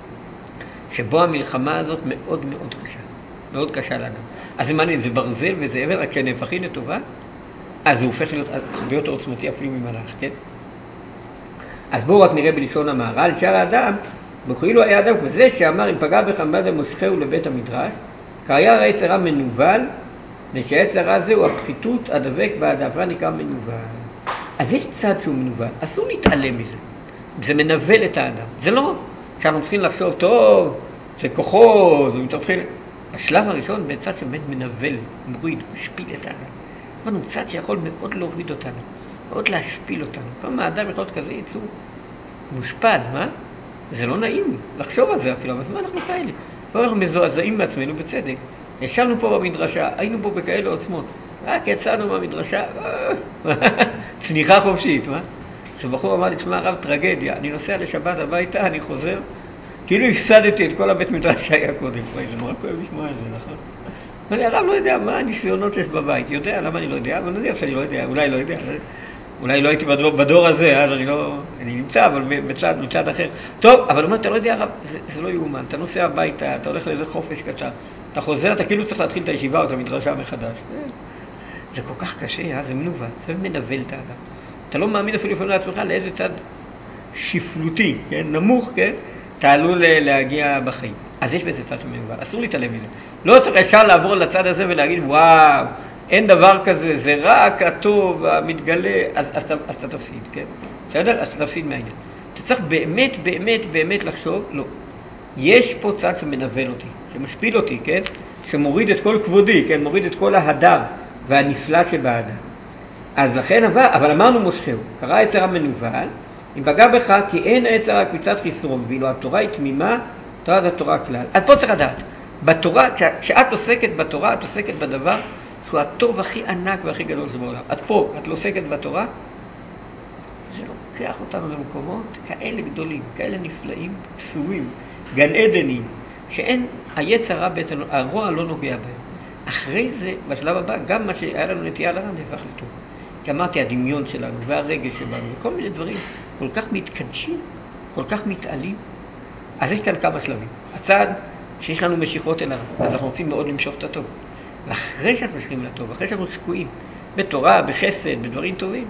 שבו המלחמה הזאת מאוד מאוד קשה. מאוד קשה לאדם. אז זה מעניין, זה ברזל וזה אבן, רק כשנהפכים לטובה, אז זה הופך להיות הרבה יותר עוצמתי אפילו ממלאך, כן? אז בואו רק נראה בלשון המהר"ל, שאר האדם, וכאילו היה אדם כזה שאמר, אם פגע בך אדם מושכהו לבית המדרש, קריה העץ הרע מנוול, ושהעץ הרע הזה הוא הפחיתות הדבק והדבר נקרא מנוול. אז יש צד שהוא מנוול, אסור להתעלם מזה. זה מנבל את האדם. זה לא שאנחנו צריכים לחשוב, טוב, זה כוחו, זה מצטרפים. בשלב הראשון, בצד שבאמת מנבל, מוריד, משפיל את האדם. אבל הוא צד שיכול מאוד להוריד אותנו, מאוד להשפיל אותנו. פעם האדם יכול להיות כזה יצור מושפל, מה? זה לא נעים לחשוב על זה אפילו, אבל מה אנחנו כאלה? פה אנחנו מזועזעים בעצמנו בצדק. ישבנו פה במדרשה, היינו פה בכאלה עוצמות. רק יצאנו מהמדרשה, צניחה חופשית, מה? שבחור אמר לי, תשמע הרב, טרגדיה, אני נוסע לשבת הביתה, אני חוזר, כאילו הפסדתי את כל הבית מדרש שהיה קודם. זה נורא כואב לשמוע את זה, נכון? אני הרב לא יודע מה הניסיונות שיש בבית, יודע למה אני לא יודע, אבל נניח שאני לא יודע, אולי לא יודע, אולי לא הייתי בדור הזה, אז אני נמצא, אבל מצד אחר. טוב, אבל אומר, אתה לא יודע הרב, זה לא יאומן, אתה נוסע הביתה, אתה הולך לאיזה חופש קצר, אתה חוזר, אתה כאילו צריך להתחיל את הישיבה או את המדרשה מחדש. זה כל כך קשה, זה מנוול, זה מנבל את האדם. אתה לא מאמין אפילו לפעמים לעצמך לאיזה צד שפלותי, כן? נמוך, כן? אתה עלול להגיע בחיים. אז יש בזה צד שמנוול, אסור להתעלם מזה. לא צריך ישר לעבור לצד הזה ולהגיד, וואו, אין דבר כזה, זה רק הטוב, המתגלה, אז אתה תפסיד, כן? בסדר? אז אתה תפסיד מהעניין. אתה צריך באמת, באמת, באמת לחשוב, לא. יש פה צד שמנבל אותי, שמשפיל אותי, כן? שמוריד את כל כבודי, כן? מוריד את כל ההדר והנפלא שבאדם. אז לכן אבל אמרנו מושכהו, קרא יצר המנוול, אם פגע בך כי אין היצר רק מצד חיסרון, ואילו התורה היא תמימה, תורת התורה כלל. אז פה צריך לדעת, בתורה, כשאת עוסקת בתורה, את עוסקת בדבר שהוא הטוב הכי ענק והכי גדול שבעולם. את פה, את לא עוסקת בתורה, זה לוקח אותנו למקומות כאלה גדולים, כאלה נפלאים, פסויים, גן עדנים, שאין, היצר רע בעצם, הרוע לא נוגע בהם. אחרי זה, בשלב הבא, גם מה שהיה לנו נטייה לרע נהפך לטוב. כי אמרתי, הדמיון שלנו והרגש שלנו, וכל מיני דברים כל כך מתקדשים, כל כך מתעלים. אז יש כאן כמה שלבים. הצד שיש לנו משיכות אל הרע, אז אנחנו רוצים מאוד למשוך את הטוב. ואחרי שאנחנו משכים לטוב, אחרי שאנחנו שקועים בתורה, בחסד, בדברים טובים,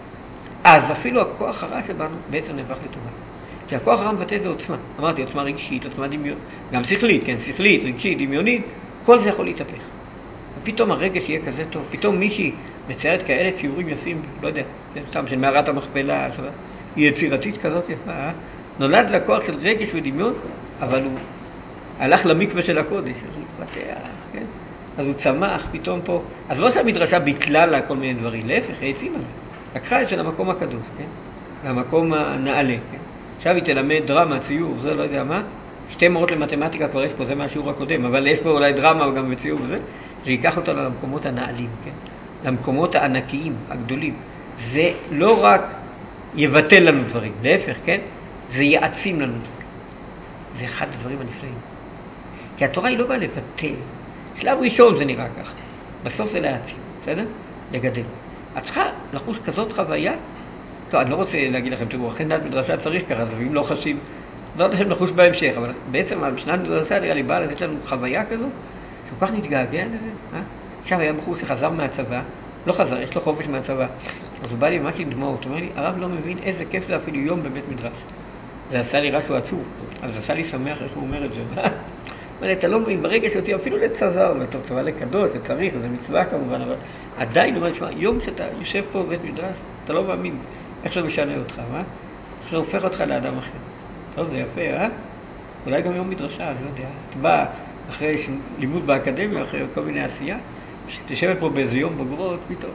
אז אפילו הכוח הרע שבנו בעצם נהפך לטובה. כי הכוח הרע מבטא זה עוצמה. אמרתי, עוצמה רגשית, עוצמה דמיון, גם שכלית, כן, שכלית, רגשית, דמיונית, כל זה יכול להתהפך. ופתאום הרגש יהיה כזה טוב, פתאום מישהי מציירת כאלה ציורים יפים, לא יודע, סתם של מערת המכפלה, היא יצירתית כזאת יפה, נולד לכוח של רגש ודמיון, אבל הוא הלך למקווה של הקודש, אז הוא התפתח, כן? אז הוא צמח פתאום פה. אז לא שהמדרשה ביטלה לה כל מיני דברים, להפך, היא העצימה לה. לקחה את זה למקום הקדוש, כן? למקום הנעלה, כן? עכשיו היא תלמד דרמה, ציור, זה לא יודע מה. 2 מורות למתמטיקה כבר יש פה, זה מהשיעור הקודם, אבל יש פה אולי דרמה וגם בציור וזה. זה ייקח אותנו למקומות הנעלים, כן? למקומות הענקיים, הגדולים. זה לא רק יבטל לנו דברים, להפך, כן? זה יעצים לנו דברים. זה אחד הדברים הנפלאים. כי התורה היא לא באה לבטל. שלב ראשון זה נראה כך. בסוף זה להעצים, בסדר? לגדל. את צריכה לחוש כזאת חוויה? לא, אני לא רוצה להגיד לכם, תראו, אחרי נת מדרשה צריך ככה, ואם לא חשים, לא יודע שהם לחוש בהמשך, אבל בעצם המשנת מדרשה נראה לי באה לתת לנו חוויה כזו, שכל כך נתגעגע לזה, עכשיו היה בחור שחזר מהצבא, לא חזר, יש לו חופש מהצבא, אז הוא בא לי ממש עם דמעות, הוא אומר לי, הרב לא מבין איזה כיף זה אפילו יום בבית מדרש. זה עשה לי רשו עצוב, אבל זה עשה לי שמח איך הוא אומר את זה. אבל אתה לא מבין, ברגע שאותי אפילו לצבא, הוא אומר, טוב, צבא לקדוש, זה צריך, זה מצווה כמובן, אבל עדיין הוא אומר, שמה, יום שאתה יושב פה בבית מדרש, אתה לא מאמין איך זה משנה אותך, מה? איך זה הופך אותך לאדם אחר. טוב, זה יפה, אולי גם יום מדרשה, אני לא יודע. אתה בא אחרי לימוד באקדמיה, אחרי כל מיני עשייה, שתשבת פה באיזה יום בגרות, פתאום,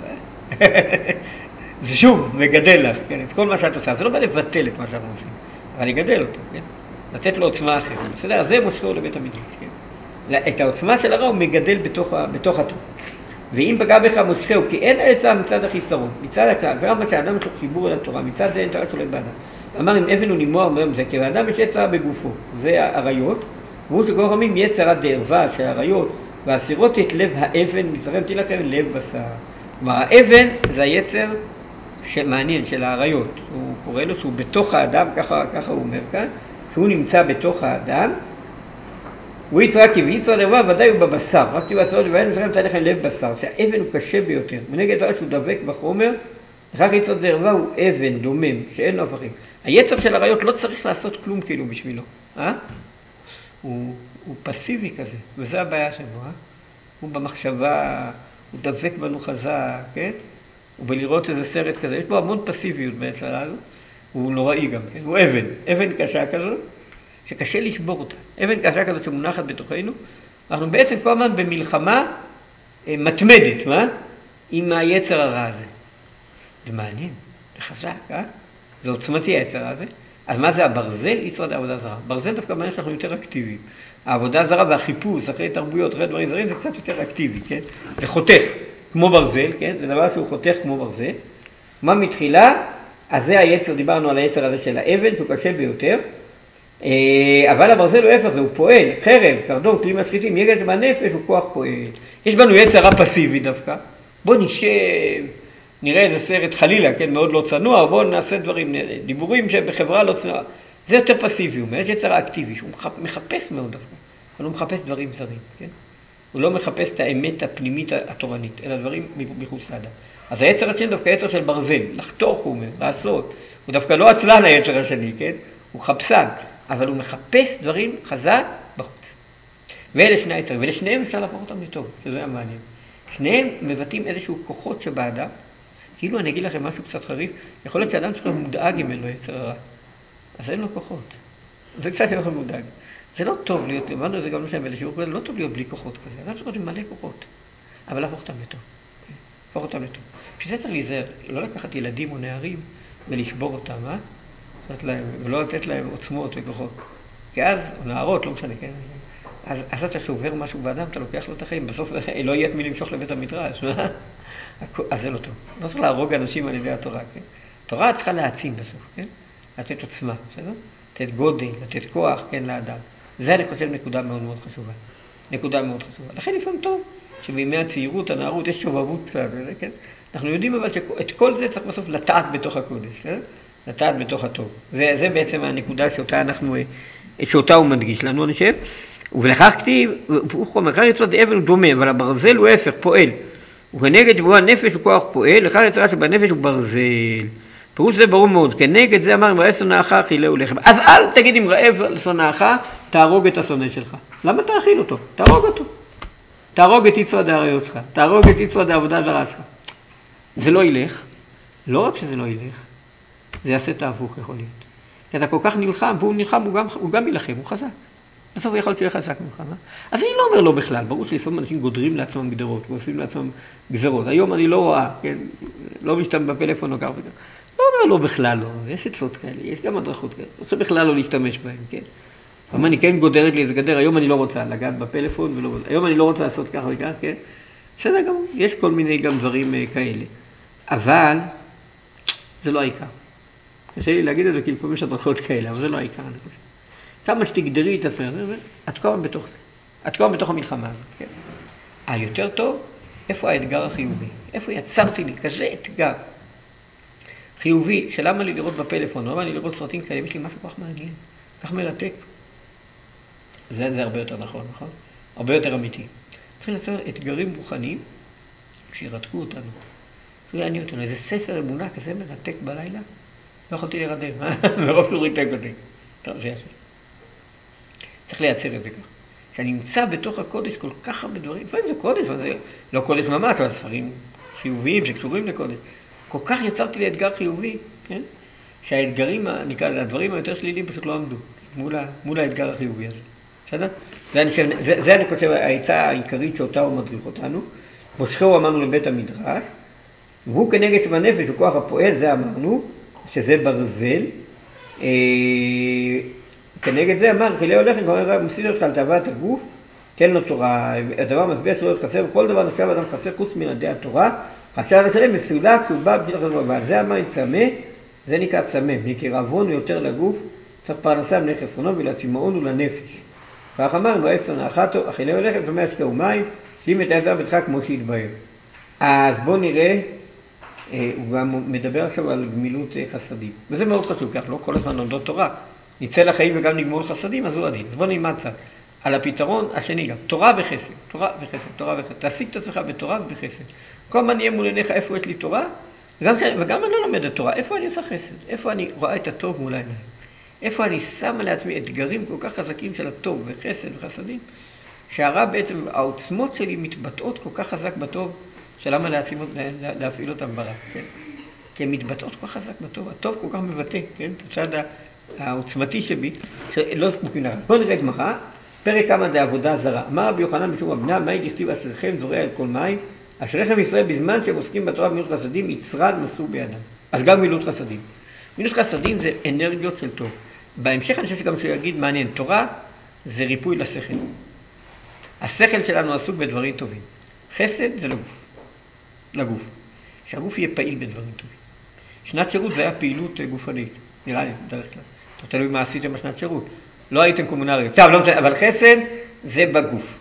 זה שוב, מגדל לך, כן, את כל מה שאת עושה. זה לא בא לבטל את מה שאנחנו עושים, אבל לגדל אותו, כן? לתת לו עוצמה אחרת. בסדר, זה מושכו לבית המדרש, כן? את העוצמה של הרע הוא מגדל בתוך הטוב. ואם פגע בך מושכהו, כי אין העצה מצד החיסרון, מצד הכלל, וגם מה שהאדם יש לו חיבור אל התורה, מצד זה אין תורה שולט באדם. אמר אם אבן הוא נימוע אומר זה, כי האדם יש יצר בגופו, זה העריות, והוא שכל חמים יצר דערווה של העריות, והסירות את לב האבן, מזרמתי לכם לב בשר. כלומר, האבן זה היצר שמעניין, של העריות. הוא קורא לו שהוא בתוך האדם, ככה הוא אומר כאן, שהוא נמצא בתוך האדם, הוא יצרה כי ויצרה דערווה ודאי הוא בבשר, רק תהיו הסירות ובהן מזרמתי לכם לב בשר, שהאבן הוא קשה ביותר, מנגד דבר שהוא דבק בחומר, לכך יצר דערווה הוא אבן, דומם, שאין לו הפכים. היצר של העריות לא צריך לעשות כלום כאילו בשבילו, הוא פסיבי כזה, וזה הבעיה שלו, הוא במחשבה, הוא דבק בנו חזק, כן? ובלראות איזה סרט כזה, יש בו המון פסיביות ביצר הזו, הוא נוראי גם, כן? הוא אבן קשה כזו, שקשה לשבור אותה. אבן קשה כזאת שמונחת בתוכנו, אנחנו בעצם כל הזמן במלחמה מתמדת, עם היצר הרע הזה. זה מעניין, זה חזק, זה עוצמתי היצר הזה. אז מה זה הברזל? יצר עבודה זרה. ברזל דווקא מעניין שאנחנו יותר אקטיביים. העבודה זרה והחיפוש אחרי תרבויות, אחרי דברים זרים, זה קצת יותר אקטיבי, כן? זה חותך, כמו ברזל, כן? זה דבר שהוא חותך כמו ברזל. מה מתחילה? אז זה היצר, דיברנו על היצר הזה של האבן, שהוא קשה ביותר. אבל הברזל הוא איפה זה, הוא פועל, חרב, קרדום, כלים משחיתים, יגל בנפש הוא כוח פועל. יש בנו יצר רע פסיבי דווקא. בוא נשב, נראה איזה סרט חלילה, כן, מאוד לא צנוע, בוא נעשה דברים, דיבורים שבחברה לא צנועה. זה יותר פסיבי, הוא אומר, יש יצר אקטיבי, שהוא מחפש מאוד דווקא, אבל הוא מחפש דברים זרים, כן? הוא לא מחפש את האמת הפנימית התורנית, אלא דברים מחוץ לאדם. אז היצר השני דווקא יצר של ברזל, לחתוך, הוא אומר, לעשות. הוא דווקא לא עצלן היצר השני, כן? הוא חפשן, אבל הוא מחפש דברים חזק בחוץ. ואלה שני היצרים, ולשניהם אפשר להפוך אותם לטוב, שזה המעניין. שניהם מבטאים איזשהו כוחות שבאדם, כאילו אני אגיד לכם משהו קצת חריף, יכול להיות שאדם שלו מודאג אם אין לו יצר רע, אז אין לו כוחות. זה קצת שאנחנו מודאג. זה לא טוב להיות, למדנו את זה גם לשם באיזשהו כזה, לא טוב להיות בלי כוחות כזה. אדם שלו עם מלא כוחות, אבל להפוך אותם לטוב. להפוך אותם לטוב. בשביל זה צריך להיזהר, לא לקחת ילדים או נערים ולשבור אותם, ולא לתת להם עוצמות וכוחות. כי אז, או נערות, לא משנה, כן? אז אתה שובר משהו באדם, אתה לוקח לו את החיים, בסוף לא יהיה את מי למשוך לבית המדרש. אז זה לא טוב. לא צריך להרוג אנשים על ידי התורה, כן? התורה צריכה להעצים בסוף, כן? לתת עוצמה, בסדר? לתת גודל, לתת כוח, כן, לאדם. זה אני חושב נקודה מאוד מאוד חשובה. נקודה מאוד חשובה. לכן לפעמים טוב, שבימי הצעירות, הנערות, יש שובבות קצת, כן? אנחנו יודעים אבל שאת כל זה צריך בסוף לטעת בתוך הקודש, כן? לטעת בתוך הטוב. זה בעצם הנקודה שאותה הוא מדגיש לנו, אני חושב. ולכך כתיב, הוא חומר, לכך יצרת אבן הוא דומה, אבל הברזל הוא הפך, פועל. וכנגד שבו הנפש הוא כוח פועל, לכך יצרה שבנפש הוא ברזל. פירוש זה ברור מאוד, כנגד זה אמר, אם רעב שונאך, אכילהו לחם. אז אל תגיד אם רעב שונאך, תהרוג את השונא שלך. למה תאכיל אותו? תהרוג אותו. תהרוג את יצר דעריות שלך, תהרוג את יצר דעבודה זרה שלך. זה לא ילך, לא רק שזה לא ילך, זה יעשה את ההפוך יכול להיות. כי אתה כל כך נלחם, והוא נלחם, הוא גם ילחם, הוא חזק. בסוף הוא יכול להיות שיהיה חזק ממך, אז אני לא אומר לו בכלל, ברור שלפעמים אנשים גודרים לעצמם גדרות, ועושים לעצמם גזרות. היום אני לא רואה, כן, לא משתמש בפלאפון או כך וגם. לא אומר לו בכלל לא, יש עצות כאלה, יש גם הדרכות כאלה, עושה בכלל לא להשתמש בהם, כן. אבל אני כן גודרת לי איזה גדר, היום אני לא רוצה לגעת בפלאפון, היום אני לא רוצה לעשות כך וכך, כן. בסדר גם, יש כל מיני גם דברים כאלה. אבל זה לא העיקר. קשה לי להגיד את זה כי לפעמים יש הדרכות כאלה, אבל זה לא העיקר, אני חושב. כמה שתגדרי את עצמך, את כל הזמן בתוך זה. את כל הזמן בתוך המלחמה הזאת, כן. היותר טוב, איפה האתגר החיובי? איפה יצרתי לי כזה אתגר חיובי, שלמה לי לראות בפלאפון, למה לי לראות סרטים כאלה, יש לי משהו כך מעניין, כך מרתק. זה הרבה יותר נכון? הרבה יותר אמיתי. צריכים לצאת אתגרים רוחניים שירתקו אותנו. זה יעניין אותנו, איזה ספר אמונה כזה מרתק בלילה, לא יכולתי להירדם, מרוב שהוא ריתק אותי. טוב, זה יפה. צריך לייצר את זה כך. שאני נמצא בתוך הקודש כל כך הרבה דברים, לפעמים זה קודש, אבל זה לא קודש ממש, אבל ספרים חיוביים שקשורים לקודש. כל כך יצרתי לי אתגר חיובי, כן? שהאתגרים, נקרא לזה, הדברים היותר שליליים פשוט לא עמדו, מול האתגר החיובי הזה. בסדר? זה אני חושב העצה העיקרית שאותה הוא מדריך אותנו. מושכו אמרנו לבית המדרש, והוא כנגד שבנפש הוא כוח הפועל, זה אמרנו, שזה ברזל. כנגד זה אמר, אכילהו לחם, כבר מוסיף אותך על תאוות הגוף, תן לו תורה, הדבר מצביע שלא חסר, וכל דבר נחשב אדם חסר חוץ מלעדי התורה, חשב לשלם מסולק שהוא בא בשביל החזרה, ועל זה אמר יצמא, זה נקרא צמא, מקרבון הוא יותר לגוף, צריך פרנסה בני חסרונו ולצמאון ולנפש. כך אמר, ואוהב שונאתו, אכילהו לחם ומה ישקהו מים, שים את העזר ביתך כמו שהתבהר. אז בואו נראה, הוא גם מדבר עכשיו על גמילות חסדים. וזה מאוד חשוב, כך לא כל הזמן לומדות תורה. נצא לחיים וגם נגמול חסדים, אז הוא עדין. אז בואו נלמד קצת. על הפתרון השני גם, תורה וחסד, תורה וחסד, תורה וחסד. תעסיק את עצמך בתורה ובחסד. כל הזמן נהיה מול עיניך איפה יש לי תורה, וגם אני לא לומד את תורה, איפה אני עושה חסד? איפה אני רואה את הטוב מול העיניים? איפה אני שמה לעצמי אתגרים כל כך חזקים של הטוב וחסד וחסדים, שהרע בעצם, העוצמות שלי מתבטאות כל כך חזק בטוב, שלמה להפעיל אותם ברע, כן? כי הן מתבטאות כל כך חזק בטוב, הטוב כל כך מבטא, כן? את הצד העוצמתי שבי, שלא זקוקים לרע. בואו נראה גמרא, פרק כמה דעבודה זרה. אמר רבי יוחנן משום רבנה, מהי דכתיב אשריכם זורע על כל מים? אשריכם ישראל בזמן שהם עוסקים בתורה במילות חסדים, יצרד מסור בידם. אז גם מילות חסדים. מילות חסדים זה אנרגיות של טוב. בהמשך אני חושב שגם שהוא יגיד מעניין, תורה זה ריפוי לשכל. השכל שלנו עסוק בדברים טובים. חסד זה לגוף. שהגוף יהיה פעיל בדברים טובים. שנת שירות זה היה פעילות גופנית, נראה לי, דרך כלל. תלוי מה עשיתם בשנת שירות. לא הייתם קומונריות. לא משנה, אבל חסד זה בגוף.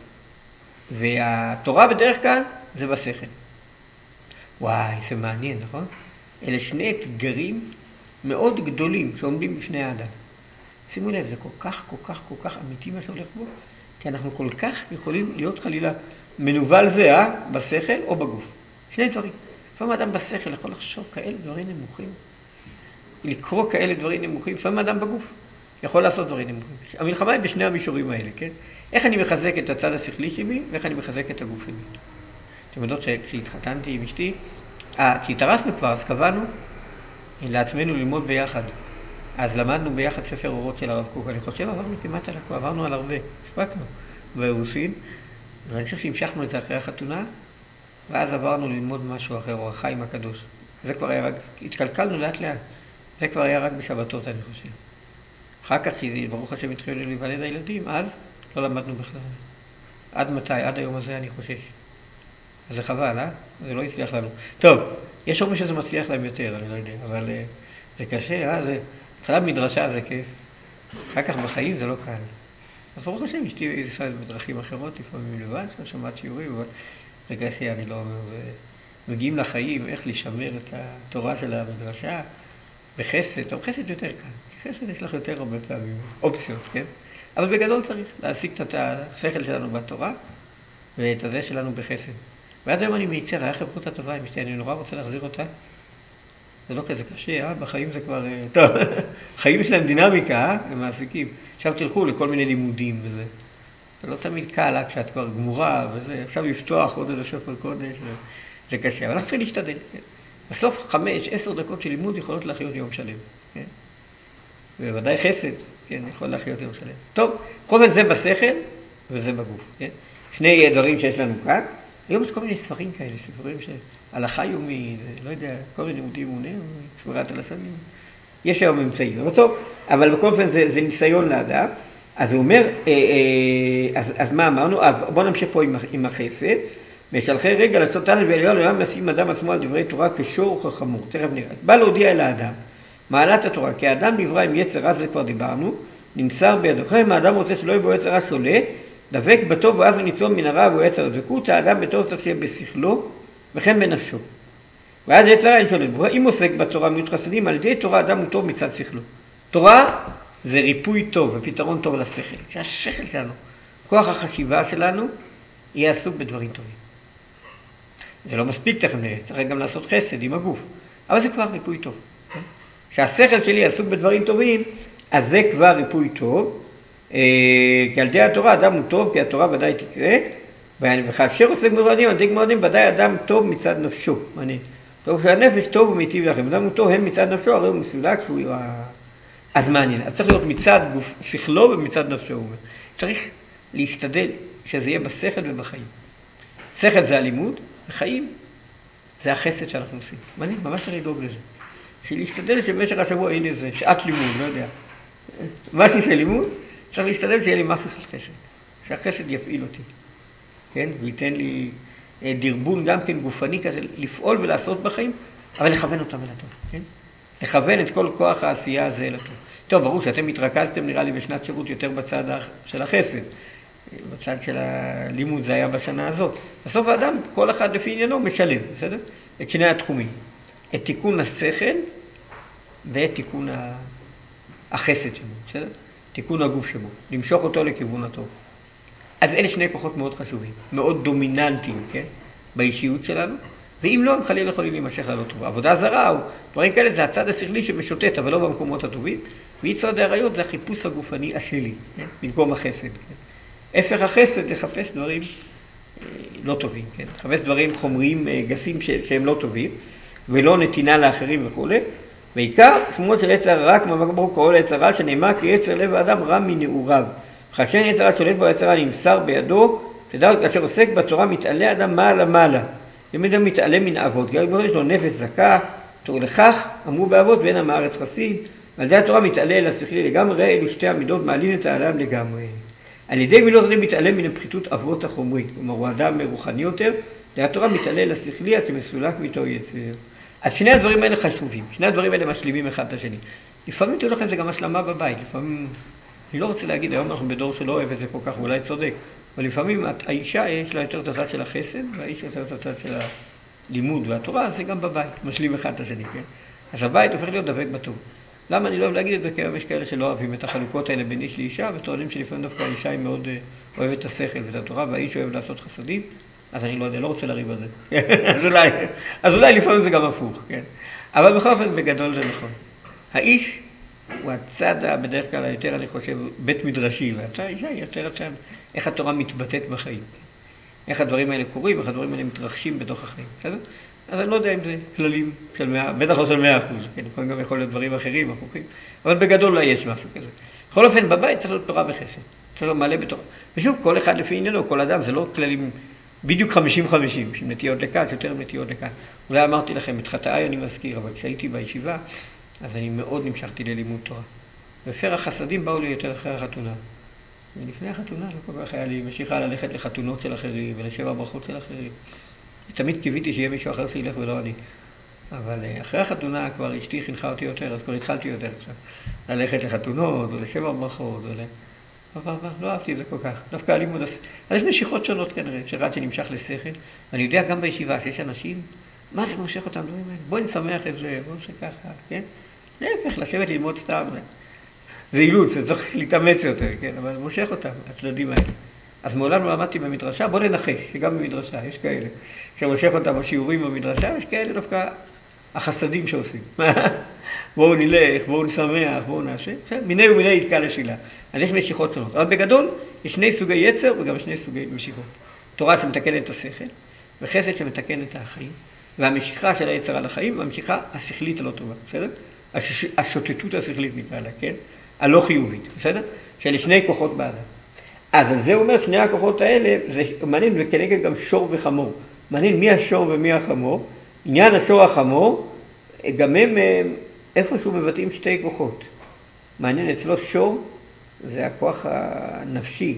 והתורה בדרך כלל זה בשכל. וואי, זה מעניין, נכון? אלה שני אתגרים מאוד גדולים שעומדים בפני האדם. שימו לב, זה כל כך אמיתי מה שהולך בו, כי אנחנו כל כך יכולים להיות חלילה מנוול זה, בשכל או בגוף. שני דברים. לפעמים האדם בשכל יכול לחשוב כאלה דברים נמוכים, לקרוא כאלה דברים נמוכים, לפעמים האדם בגוף יכול לעשות דברים נמוכים. המלחמה היא בשני המישורים האלה, כן? איך אני מחזק את הצד השכלי שלי, ואיך אני מחזק את הגוף שלי. אתם יודעות שכשהתחתנתי עם אשתי, כשהתארסנו כבר, אז קבענו לעצמנו ללמוד ביחד. אז למדנו ביחד ספר אורות של הרב קוק. אני חושב עברנו כמעט על הכל, עברנו על הרבה, הספקנו באירוסין, ואני חושב שהמשכנו את זה אחרי החתונה, ואז עברנו ללמוד משהו אחר, אור החיים הקדוש. זה כבר היה רק, התקלקלנו לאט לאט, זה כבר היה רק בשבתות אני חושב. אחר כך, ברוך השם התחילו להיוולד הילדים, אז לא למדנו בכלל. עד מתי? עד היום הזה אני חושש. אז זה חבל, זה לא הצליח לנו. טוב, יש אומרים שזה מצליח להם יותר, אני לא יודע, אבל זה קשה, זה... התחלה מדרשה זה כיף, אחר כך בחיים זה לא קל. אז ברוך השם, אשתי עושה בדרכים אחרות, לפעמים לבד, שמעת שיעורים, אבל זה קשה, אני לא אומר, מגיעים לחיים, איך לשמר את התורה של המדרשה, בחסד, טוב, חסד יותר קל, חסד יש לך יותר הרבה פעמים, אופציות, כן? אבל בגדול צריך להשיג את השכל שלנו בתורה, ואת הזה שלנו בחסד. ועד היום אני מייצר, היה חברות הטובה עם אשתי, אני נורא רוצה להחזיר אותה, זה לא כזה קשה, בחיים זה כבר... טוב, חיים יש להם דינמיקה, הם מעסיקים. עכשיו תלכו לכל מיני לימודים וזה. זה לא תמיד קל, כשאת כבר גמורה וזה. עכשיו לפתוח עוד איזה ספר קודש, זה קשה. אבל אנחנו צריכים להשתדל. כן? בסוף 5-10 דקות של לימוד יכולות להחיות יום שלם. כן? ובוודאי חסד, כן, יכול להחיות יום שלם. טוב, כל זה בשכל וזה בגוף. כן? שני דברים שיש לנו כאן. היום יש כל מיני ספרים כאלה, ספרים שהלכה יומי, לא יודע, כל מיני לימודים מונים, שמירת הלשונים. יש היום אמצעים, אבל טוב, אבל בכל אופן זה ניסיון לאדם. אז הוא אומר, אז מה אמרנו? אז בואו נמשיך פה עם החסד. ושלחי רגע לעשות תנא ועליון לעולם לשים אדם עצמו על דברי תורה כשור וכחמור. תכף נראה. בא להודיע אל האדם, מעלת התורה, כי האדם נברא עם יצר רע, זה כבר דיברנו, נמסר בידו. אחרי אם האדם רוצה שלא יהיה בו יצר רע שולט, דבק בטוב ואז לניצום מן הרע והוא יצר הדבקות, האדם בטוב צריך שיהיה בשכלו וכן בנפשו. ואז יצר רע אין שולט בו. אם עוסק בתורה מילות חסדים, על ידי תורה אדם הוא טוב מצד שכלו. תורה זה ריפוי טוב ופתרון טוב לשכל. שהשכל שלנו, כוח החשיבה שלנו, יהיה עסוק בדברים טובים. זה לא מספיק תכף נראה, צריך גם לעשות חסד עם הגוף. אבל זה כבר ריפוי טוב. שהשכל שלי עסוק בדברים טובים, אז זה כבר ריפוי טוב. כי על ידי התורה אדם הוא טוב, כי התורה ודאי תקרה. וכאשר עוסק במועדים, על ידי מועדים ודאי אדם טוב מצד נפשו. טוב שהנפש טוב ומיטיב לכם. אדם הוא טוב הם מצד נפשו, הרי הוא מסולק שהוא... אז מעניין. אז צריך להיות מצד גוף, שכלו ומצד נפשו. צריך להשתדל שזה יהיה בשכל ובחיים. שכל זה הלימוד, וחיים זה החסד שאנחנו עושים. מעניין, ממש צריך לדאוג לזה. להשתדל שבמשך השבוע אין איזה שעת לימוד, לא יודע. משהו של לימוד, צריך להשתדל שיהיה לי משהו של חסד. שהחסד יפעיל אותי. כן? וייתן לי דרבון גם כן גופני כזה, לפעול ולעשות בחיים, אבל לכוון אותם אל הטוב. כן? לכוון את כל כוח העשייה הזה לטוב. טוב, ברור שאתם התרכזתם נראה לי בשנת שירות יותר בצד של החסד. בצד של הלימוד זה היה בשנה הזאת. בסוף האדם, כל אחד לפי עניינו משלם, בסדר? את שני התחומים. את תיקון השכל ואת תיקון החסד שבו, בסדר? תיקון הגוף שבו. למשוך אותו לכיוון הטוב. אז אלה שני כוחות מאוד חשובים, מאוד דומיננטיים, כן? באישיות שלנו. ואם לא, הם חלילה יכולים להימשך ללא טוב. עבודה זרה או דברים כאלה זה הצד השכלי שמשוטט, אבל לא במקומות הטובים. ויצר דאריות זה החיפוש הגופני השלילי, כן? במקום החסד, כן? הפך החסד לחפש דברים לא טובים, כן? לחפש דברים חומריים גסים שהם לא טובים, ולא נתינה לאחרים וכו'. בעיקר, שמו של יצר רק במקום קורא ליצרה שנאמר כי יצר לב האדם רע מנעוריו. חשן יצרה שולט בו יצרה נמסר בידו, תדע כאשר עוסק בתורה מתעלה אדם מעלה מעלה. תמיד הוא מתעלה מן אבות, גם אם יש לו נפש זכה, תור לכך אמרו באבות ואין עם הארץ חסיד, ועל ידי התורה מתעלה אל השכלי לגמרי, אלו שתי המידות מעלים את האדם לגמרי. על ידי מילות אדם מתעלה מן הפחיתות אבות החומרית, כלומר הוא אדם רוחני יותר, והתורה מתעלה אל השכלי עד שמסולק מאיתו יצר. אז שני הדברים האלה חשובים, שני הדברים האלה משלימים אחד את השני. לפעמים תראו לכם זה גם השלמה בבית, לפעמים, אני לא רוצה להגיד, היום אנחנו בדור שלא אוהב את זה כל כך, אולי צודק, אבל לפעמים האישה יש לה יותר את הצד של החסד, והאיש יותר את הצד של הלימוד והתורה, זה גם בבית, משלים אחד את השני, כן? אז הבית הופך להיות דבק בטוב. למה אני לא אוהב להגיד את זה? כי היום יש כאלה שלא אוהבים את החלוקות האלה בין איש לאישה, וטוענים שלפעמים דווקא האישה היא מאוד אוהבת את השכל ואת התורה, והאיש אוהב לעשות חסדים, אז אני לא יודע, לא רוצה לריב על זה. אז אולי לפעמים זה גם הפוך, כן? אבל בכל אופן בגדול זה נכון. האיש הוא הצד בדרך כלל היותר, אני חושב, בית מדרשי, והצד האישה היא יותר הצד, איך התורה מתבטאת בחיים. איך הדברים האלה קורים, איך הדברים האלה מתרחשים בתוך החיים, בסדר? אז אני לא יודע אם זה כללים של 100, בטח לא של 100%, כן, לפעמים גם יכול להיות דברים אחרים, הפוכים, אבל בגדול לא יש משהו כזה. בכל אופן, בבית צריך להיות תורה וחסד, צריך להיות מלא בתורה. ושוב, כל אחד לפי עניינו, כל אדם, זה לא כללים בדיוק 50-50, עם נטיות לכאן, יותר נטיות לכאן. אולי אמרתי לכם, את חטאי אני מזכיר, אבל כשהייתי בישיבה, אז אני מאוד נמשכתי ללימוד תורה. ופרח חסדים באו לי יותר אחרי החתונה. ולפני החתונה לא כל כך היה לי משיכה ללכת לחתונות של אחרים ולשבע ברכות של אחרים. תמיד קיוויתי שיהיה מישהו אחר שילך ולא אני. אבל אחרי החתונה כבר אשתי חינכה אותי יותר, אז כבר התחלתי יותר קצת. ללכת לחתונות ולשבע ברכות אבל לא אהבתי את זה כל כך. דווקא הלימוד אז יש משיכות שונות כנראה, שאחד שנמשך לשכל. ואני יודע גם בישיבה שיש אנשים, מה זה מושך אותם דברים האלה? בואי נשמח את זה, בואי נשכח ככה, כן? להפך, לשבת ללמוד סתם. זה אילוץ, זה צריך להתאמץ יותר, כן? אבל מושך אותם, הצדדים האלה. אז מעולם לא למדתי במדרשה, בוא ננחש, שגם במדרשה יש כאלה. שמושך אותם השיעורים במדרשה, יש כאלה דווקא החסדים שעושים. בואו נלך, בואו נשמח, בואו נעשה. מיני ומיני יתקע לשילה. אז יש משיכות שונות. אבל בגדול, יש שני סוגי יצר וגם שני סוגי משיכות. תורה שמתקנת את השכל, וחסד שמתקן את החיים. והמשיכה של היצר על החיים, והמשיכה השכלית הלא טובה, בסדר? השוטטות השכלית נקרא לה, כן? הלא חיובית, בסדר? שאלה שני כוחות באדם. אז על זה אומר, שני הכוחות האלה, זה מעניין וכנגד גם שור וחמור. מעניין מי השור ומי החמור. עניין השור החמור, גם הם איפשהו מבטאים שתי כוחות. מעניין אצלו שור, זה הכוח הנפשי.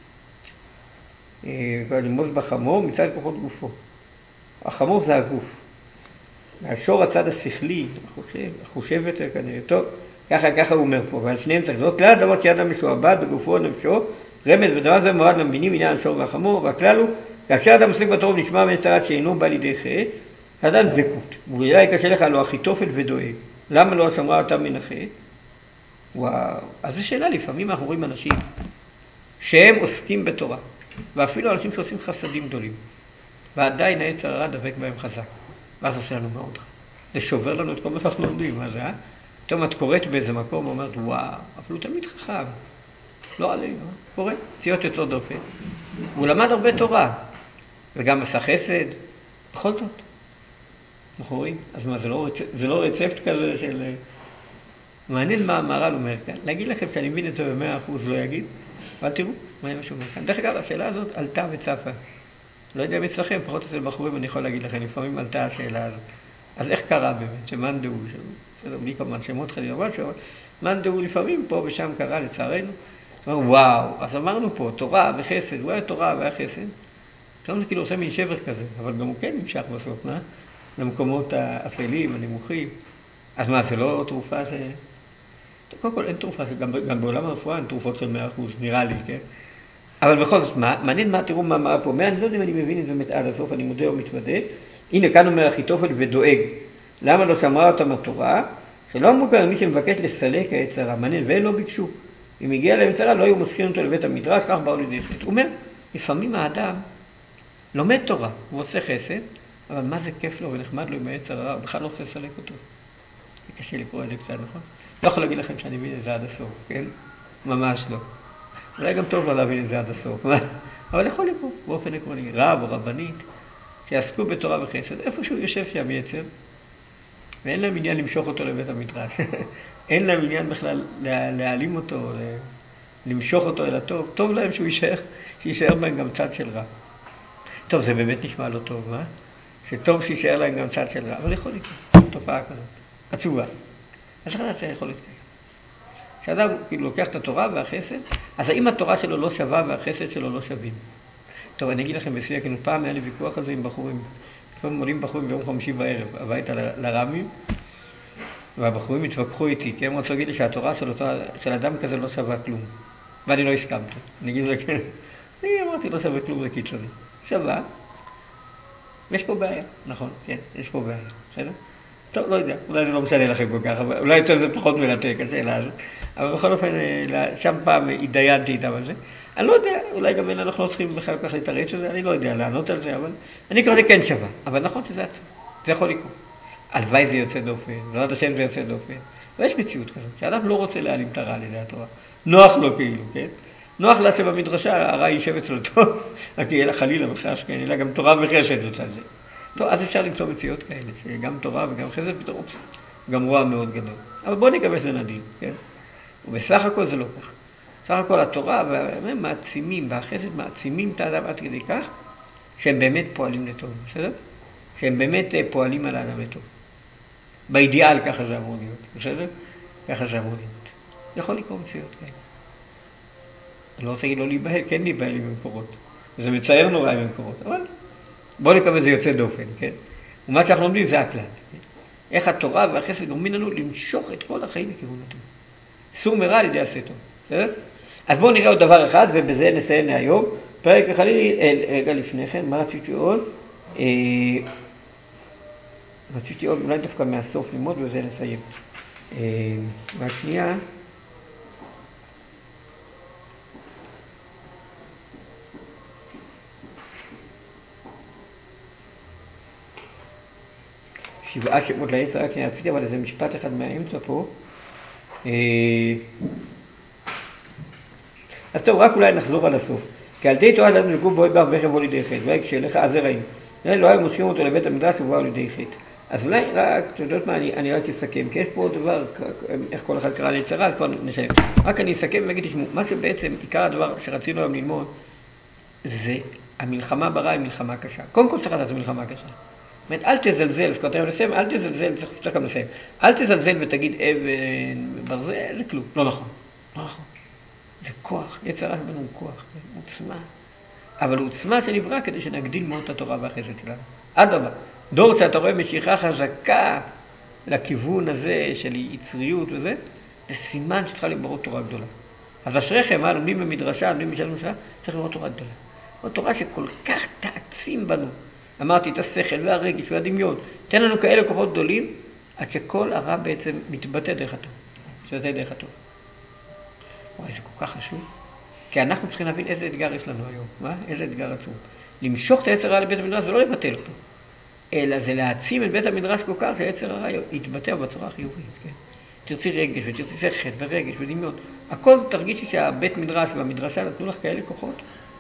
ללמוד בחמור מצד כוחות גופו. החמור זה הגוף. השור הצד השכלי, החושב יותר כנראה, טוב, ככה הוא אומר פה, ועל שניהם צריך להיות, כלל הדבר שיד המשועבד בגופו ונפשו, רמז ודבר זה מועד למבינים עניין השור והחמור, והכלל הוא, כאשר אדם עוסק בתורה ונשמע מצרת שאינו בא לידי חטא, אדם דבקות, ואולי קשה לך לו אחיתופל ודואג, למה לא שמרה אותם מן החטא? וואו, אז זו שאלה, לפעמים אנחנו רואים אנשים שהם עוסקים בתורה, ואפילו אנשים שעושים חסדים גדולים, ועדיין היצר הרע דבק בהם חזק. ואז עושה לנו מאוד רע. זה שובר לנו את כל מה שאנחנו לומדים, מה זה, אה? פתאום את קוראת באיזה מקום ואומרת, וואו, אפילו תמיד חכם. לא עלינו, קורא, צייות יוצאות דופן. הוא למד הרבה תורה, וגם עשה חסד, בכל זאת. אנחנו רואים, אז מה, זה לא רצפט כזה של... מעניין מה המהר"ל אומר כאן. להגיד לכם שאני מבין את זה ב100% לא יגיד, אבל תראו, מה מה שהוא אומר כאן. דרך אגב, השאלה הזאת עלתה וצפה. לא יודע אם אצלכם, פחות אצל בחורים, אני יכול להגיד לכם, לפעמים עלתה השאלה הזאת. אז איך קרה באמת, שמאן דהו, בלי כמובן שמות חלילה, מאן דהו לפעמים פה ושם קרה לצערנו. אומר, וואו, אז אמרנו פה, תורה וחסד, הוא היה תורה והיה חסד. פתאום זה כאילו עושה מין שבר כזה, אבל גם הוא כן נמשך בסוף, למקומות האפלים, הנמוכים. אז מה, זה לא תרופה קודם כל אין תרופה, גם בעולם הרפואה אין תרופות של 100%, נראה לי, כן? אבל בכל זאת, מעניין מה, תראו מה אמרה פה. אני לא יודע אם אני מבין את זה עד הסוף, אני מודה או מתוודה. הנה, כאן אומר אחיתופל ודואג. למה לא שמרה אותם התורה? שלא אמרו כאן מי שמבקש לסלק העץ הרע. מעניין, והם לא ביקשו. אם הגיע להם צרה, לא היו מזכירים אותו לבית המדרש, כך באו לידי חטא. הוא אומר, לפעמים האדם לומד תורה, הוא עושה חסד, אבל מה זה כיף לו ונחמד לו עם העץ הרע, הוא בכלל לא רוצה לסלק אותו. זה קשה לקרוא את זה קצת, נכון? לא יכול להגיד לכם שאני מבין את זה עד הסוף, כן? ממש לא. אולי גם טוב לא להבין את זה עד הסוף, אבל יכול לקרוא באופן עקרוני, רב או רבנית, שיעסקו בתורה וחסד, איפשהו יושב שם יצר, ואין להם עניין למשוך אותו לבית המדרש. אין להם עניין בכלל להעלים אותו, למשוך אותו אל הטוב. טוב להם שהוא יישאר בהם גם צד של רע. טוב, זה באמת נשמע לא טוב, מה? שטוב שישאר להם גם צד של רע, אבל יכול לקרוא, תופעה כזאת, עצובה. אז איך לדעת שיכול להתקיים? כשאדם כאילו לוקח את התורה והחסד, אז האם התורה שלו לא שווה והחסד שלו לא שווים? טוב, אני אגיד לכם בסייג, פעם היה לי ויכוח על זה עם בחורים. לפעמים עולים בחורים ביום חמישי בערב, הביתה לרמים, והבחורים התווכחו איתי, כי הם רצו להגיד לי שהתורה של אדם כזה לא שווה כלום. ואני לא הסכמתי. אני אגיד לה, כן. אני אמרתי, לא שווה כלום, זה קיצוני. שווה. יש פה בעיה. נכון, כן, יש פה בעיה. בסדר? טוב, לא יודע, אולי זה לא משנה לכם כל כך, אולי יותר זה פחות מרתק, השאלה הזאת. אבל בכל אופן, שם פעם התדיינתי איתם על זה. אני לא יודע, אולי גם אנחנו לא צריכים בכלל כך להתערץ על זה, אני לא יודע לענות על זה, אבל אני קורא זה כן שווה. אבל נכון שזה עצמי, זה יכול לקרות. הלוואי זה יוצא דופן, בעזרת השם זה יוצא דופן. ויש מציאות כזאת, שאדם לא רוצה להעלים את הרע על ידי התורה. נוח לו כאילו, כן? נוח לה שבמדרשה הרע יישב אצלו טוב, רק יהיה לה חלילה וחש, כן? אלא גם תורה וחסד בצד זה. טוב, אז אפשר למצוא מציאות כאלה, שגם תורה וגם חסד פתאום, אופס, גם רוע מאוד גדול. אבל בואו נקווה שזה נדיר, כן? ובסך הכל זה לא כך. בסך הכל התורה והם מעצימים, והחסד מעצימים את האדם עד כדי כך, שהם באמת פועלים לטוב, בסדר? שהם באמת פועלים על האדם לטוב. באידיאל ככה זה אמור להיות, בסדר? ככה זה אמור להיות. יכול לקרוא מציאות כאלה. אני לא רוצה להגיד לא להיבהל, כן להיבהל עם המקורות. זה מצייר נורא עם המקורות, אבל בואו נקווה זה יוצא דופן, כן? ומה שאנחנו לומדים זה הכלל. כן? איך התורה והחסד גורמים לנו למשוך את כל החיים לכיוון הטוב. סור מרע על ידי עשה טוב, בסדר? אז בואו נראה עוד דבר אחד, ובזה נסיים להיום. פרק החלילי, רגע לפני כן, מה רציתי עוד? רציתי עוד, אולי דווקא מהסוף ללמוד ובזה נסיים. והשנייה, שבעה שמות לעץ, רק רציתי, אבל איזה משפט אחד מהאמצע פה. אז טוב, רק אולי נחזור על הסוף. כי על די תורה לאדם נגעו בו בר וחם בו לידי חטא, ואי כשאליך אז הרעים. לא היו מושכים אותו לבית המדרש ובאו לידי חטא. אז אולי רק, אתה יודעת מה, אני רק אסכם, כי יש פה דבר, איך כל אחד קרא ליצרה, אז כבר נשאר. רק אני אסכם ואגיד, תשמעו, מה שבעצם עיקר הדבר שרצינו היום ללמוד, זה המלחמה ברע היא מלחמה קשה. קודם כל צריך לדעת, זו מלחמה קשה. זאת אומרת, אל תזלזל, אז כבר לסיים, אל תזלזל, צריך גם לסיים. אל תזלזל ותגיד אבן, ברזל, זה כלום. לא נכון. לא נכון. זה כוח, יצר רע בנו הוא כוח, עוצמה. אבל עוצמה שנברא כדי שנגדיל מאוד את התורה והחסד שלנו. אדרבה, דור שאתה רואה משיכה חזקה לכיוון הזה של יצריות וזה, זה סימן שצריכה לברוא תורה גדולה. אז אשריכם, לומדים במדרשה, לומדים בשלום משלה, צריך לראות תורה גדולה. עוד תורה שכל כך תעצים בנו. אמרתי, את השכל והרגש והדמיון. תן לנו כאלה כוחות גדולים, עד שכל הרע בעצם מתבטא דרך הטוב. מתבטא דרך הטוב. וואי, זה כל כך חשוב. כי אנחנו צריכים להבין איזה אתגר יש לנו היום. מה? איזה אתגר עצום. למשוך את היצר הרע לבית המדרש זה לא לבטל אותו. אלא זה להעצים את בית המדרש כל כך שהיצר הרע יתבטא בצורה החיובית. כן? תרצי רגש ותרצי שכל ורגש ודמיון. הכל תרגישי שהבית מדרש והמדרשה נתנו לך כאלה כוחות.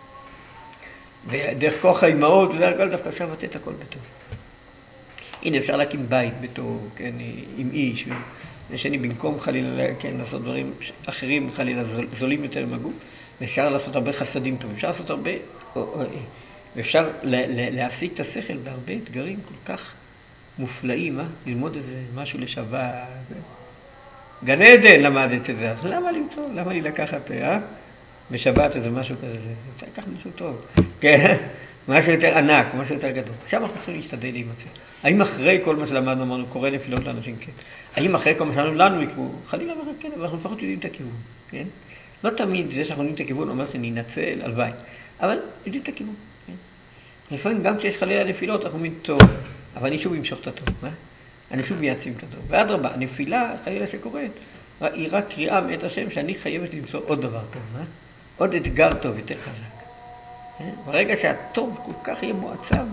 ודרך כוח האימהות, ודרך כל דווקא אפשר לבטא את הכל בטוב. הנה אפשר להקים בית בטוב, כן, עם איש. ושני, במקום חלילה, כן, לעשות דברים אחרים, חלילה, זולים יותר עם הגוף, ואפשר לעשות הרבה חסדים טובים, אפשר לעשות הרבה, ואפשר להשיג את השכל בהרבה אתגרים כל כך מופלאים, ללמוד איזה משהו לשווה. גן עדן למדת את זה, אז למה למצוא? למה לי לקחת, בשבת איזה משהו כזה, זה לקח משהו טוב, כן? משהו יותר ענק, משהו יותר גדול. עכשיו אנחנו צריכים להשתדל להימצא. האם אחרי כל מה שלמדנו, אמרנו, קורא נפילות לאנשים, כן? האם אחרי כל מה שלנו, לנו יקרו? חלילה כן, אבל אנחנו לפחות יודעים את הכיוון, כן? לא תמיד זה שאנחנו יודעים את הכיוון אומר שננצל, הלוואי, אבל יודעים את הכיוון, כן? לפעמים גם כשיש חלילה נפילות, אנחנו אומרים, טוב, אבל אני שוב אמשוך את הטוב, מה? אני שוב מייצים את הטוב. ואדרבה, הנפילה, חלילה שקורית, היא רק קריאה מאת השם שאני חייבת למצוא עוד דבר טוב, מה? עוד אתגר טוב יותר חזק. ברגע שהטוב כל כך יהיה מועצם,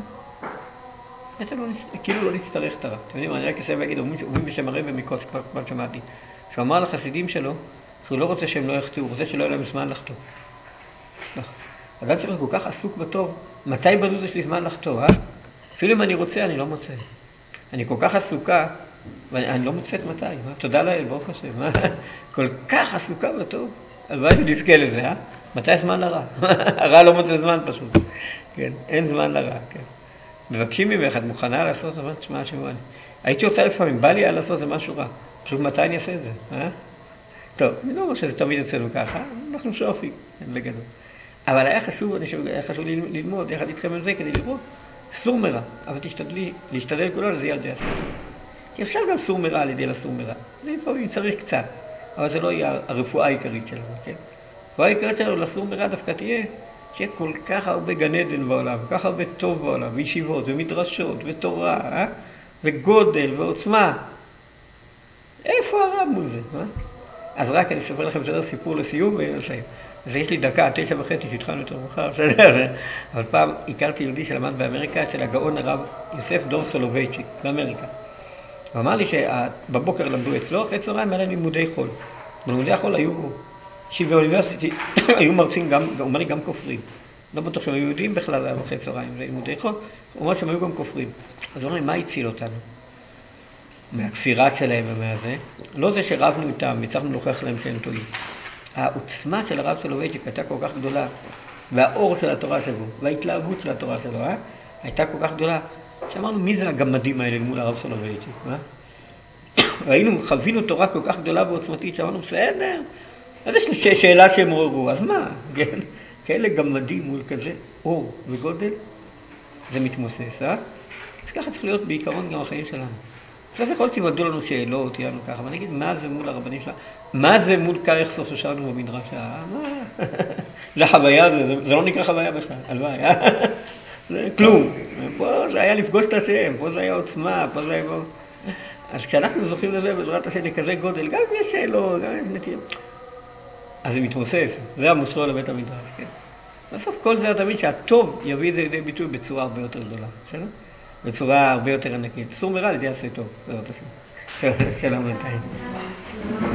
כאילו לא נצטרך את הרע. אתם יודעים, אני רק אסיים להגיד, אומרים בשם הרב מקוץ, כבר שמעתי, שהוא אמר לחסידים שלו, שהוא לא רוצה שהם לא יחטאו, הוא רוצה שלא יהיה להם זמן לחטוא. לא. אדם צריך כל כך עסוק בטוב, מתי בנו יש לי זמן לחטוא, אפילו אם אני רוצה, אני לא מוצא. אני כל כך עסוקה, ואני לא מוצאת מתי, תודה לאל, ברוך השם, כל כך עסוקה בטוב, הלוואי שנזכה לזה, מתי זמן לרע? הרע לא מוצא זמן פשוט, כן, אין זמן לרע, כן. מבקשים ממך, את מוכנה לעשות, אמרת, תשמע, שמואל, הייתי רוצה לפעמים, בא לי היה לעשות זה משהו רע, פשוט מתי אני אעשה את זה, טוב, אני לא אומר שזה תמיד אצלנו ככה, אנחנו שואפים, בגדול. אבל היה חשוב ללמוד יחד איתכם על זה כדי לראות, סור מרע, אבל תשתדלי, להשתדל כולו, זה ילדי הסור. כי אפשר גם סור מרע על ידי לסור מרע. זה לפעמים צריך קצת, אבל זה לא יהיה הרפואה העיקרית שלנו, כן? הרפואה העיקרית שלנו לסור מרע דווקא תהיה, שיהיה כל כך הרבה גן עדן בעולם, כל כך הרבה טוב בעולם, וישיבות, ומדרשות, ותורה, וגודל, ועוצמה. איפה הרע מול זה, אז רק אני אספר לכם בסדר סיפור לסיום ונסיים. אז יש לי דקה, 9:30, שהתחלנו יותר מאוחר, אבל פעם הכרתי יהודי שלמד באמריקה, של הגאון הרב יוסף דור סולובייצ'יק, באמריקה. הוא אמר לי שבבוקר למדו אצלו, אחרי צהריים היה להם לימודי חול. בלימודי החול היו, שבאוניברסיטי היו מרצים גם, הוא אומר לי גם כופרים. לא בטוח שהם היו יהודים בכלל אחרי צהריים, זה לימודי חול, הוא אומר שהם היו גם כופרים. אז הוא אומר לי, מה הציל אותנו? מהכפירה שלהם ומהזה, לא זה שרבנו איתם, הצלחנו להוכיח להם שהם טועים. העוצמה של הרב סולובייצ'יק הייתה כל כך גדולה, והאור של התורה שלו, וההתלהבות של התורה שלו, הייתה כל כך גדולה, שאמרנו, מי זה הגמדים האלה מול הרב סולובייצ'יק? ראינו, חווינו תורה כל כך גדולה ועוצמתית, שאמרנו, בסדר, אז יש לי שאלה שהם עוררו, אז מה? כן? כאלה גמדים מול כזה אור וגודל, זה מתמוסס, אז ככה צריך להיות בעיקרון גם החיים שלנו. עכשיו יכול להיות שיוודאו לנו שאלות, תהיה לנו ככה, אבל נגיד, מה זה מול הרבנים שלה? מה זה מול כרך סוף ששאלנו במדרשה? זה חוויה, זה לא נקרא חוויה בכלל, הלוואי, זה כלום. פה זה היה לפגוש את השם, פה זה היה עוצמה, פה זה היה... אז כשאנחנו זוכים לזה בעזרת השם לכזה גודל, גם אם יש שאלות, גם אם יש נטיות, אז זה מתמוסס, זה המושרו לבית המדרש, כן? בסוף כל זה תמיד שהטוב יביא את זה לידי ביטוי בצורה הרבה יותר גדולה, בסדר? בצורה הרבה יותר ענקית. סור מרע לידי עשה טוב, בעזרת השם. שלום בינתיים.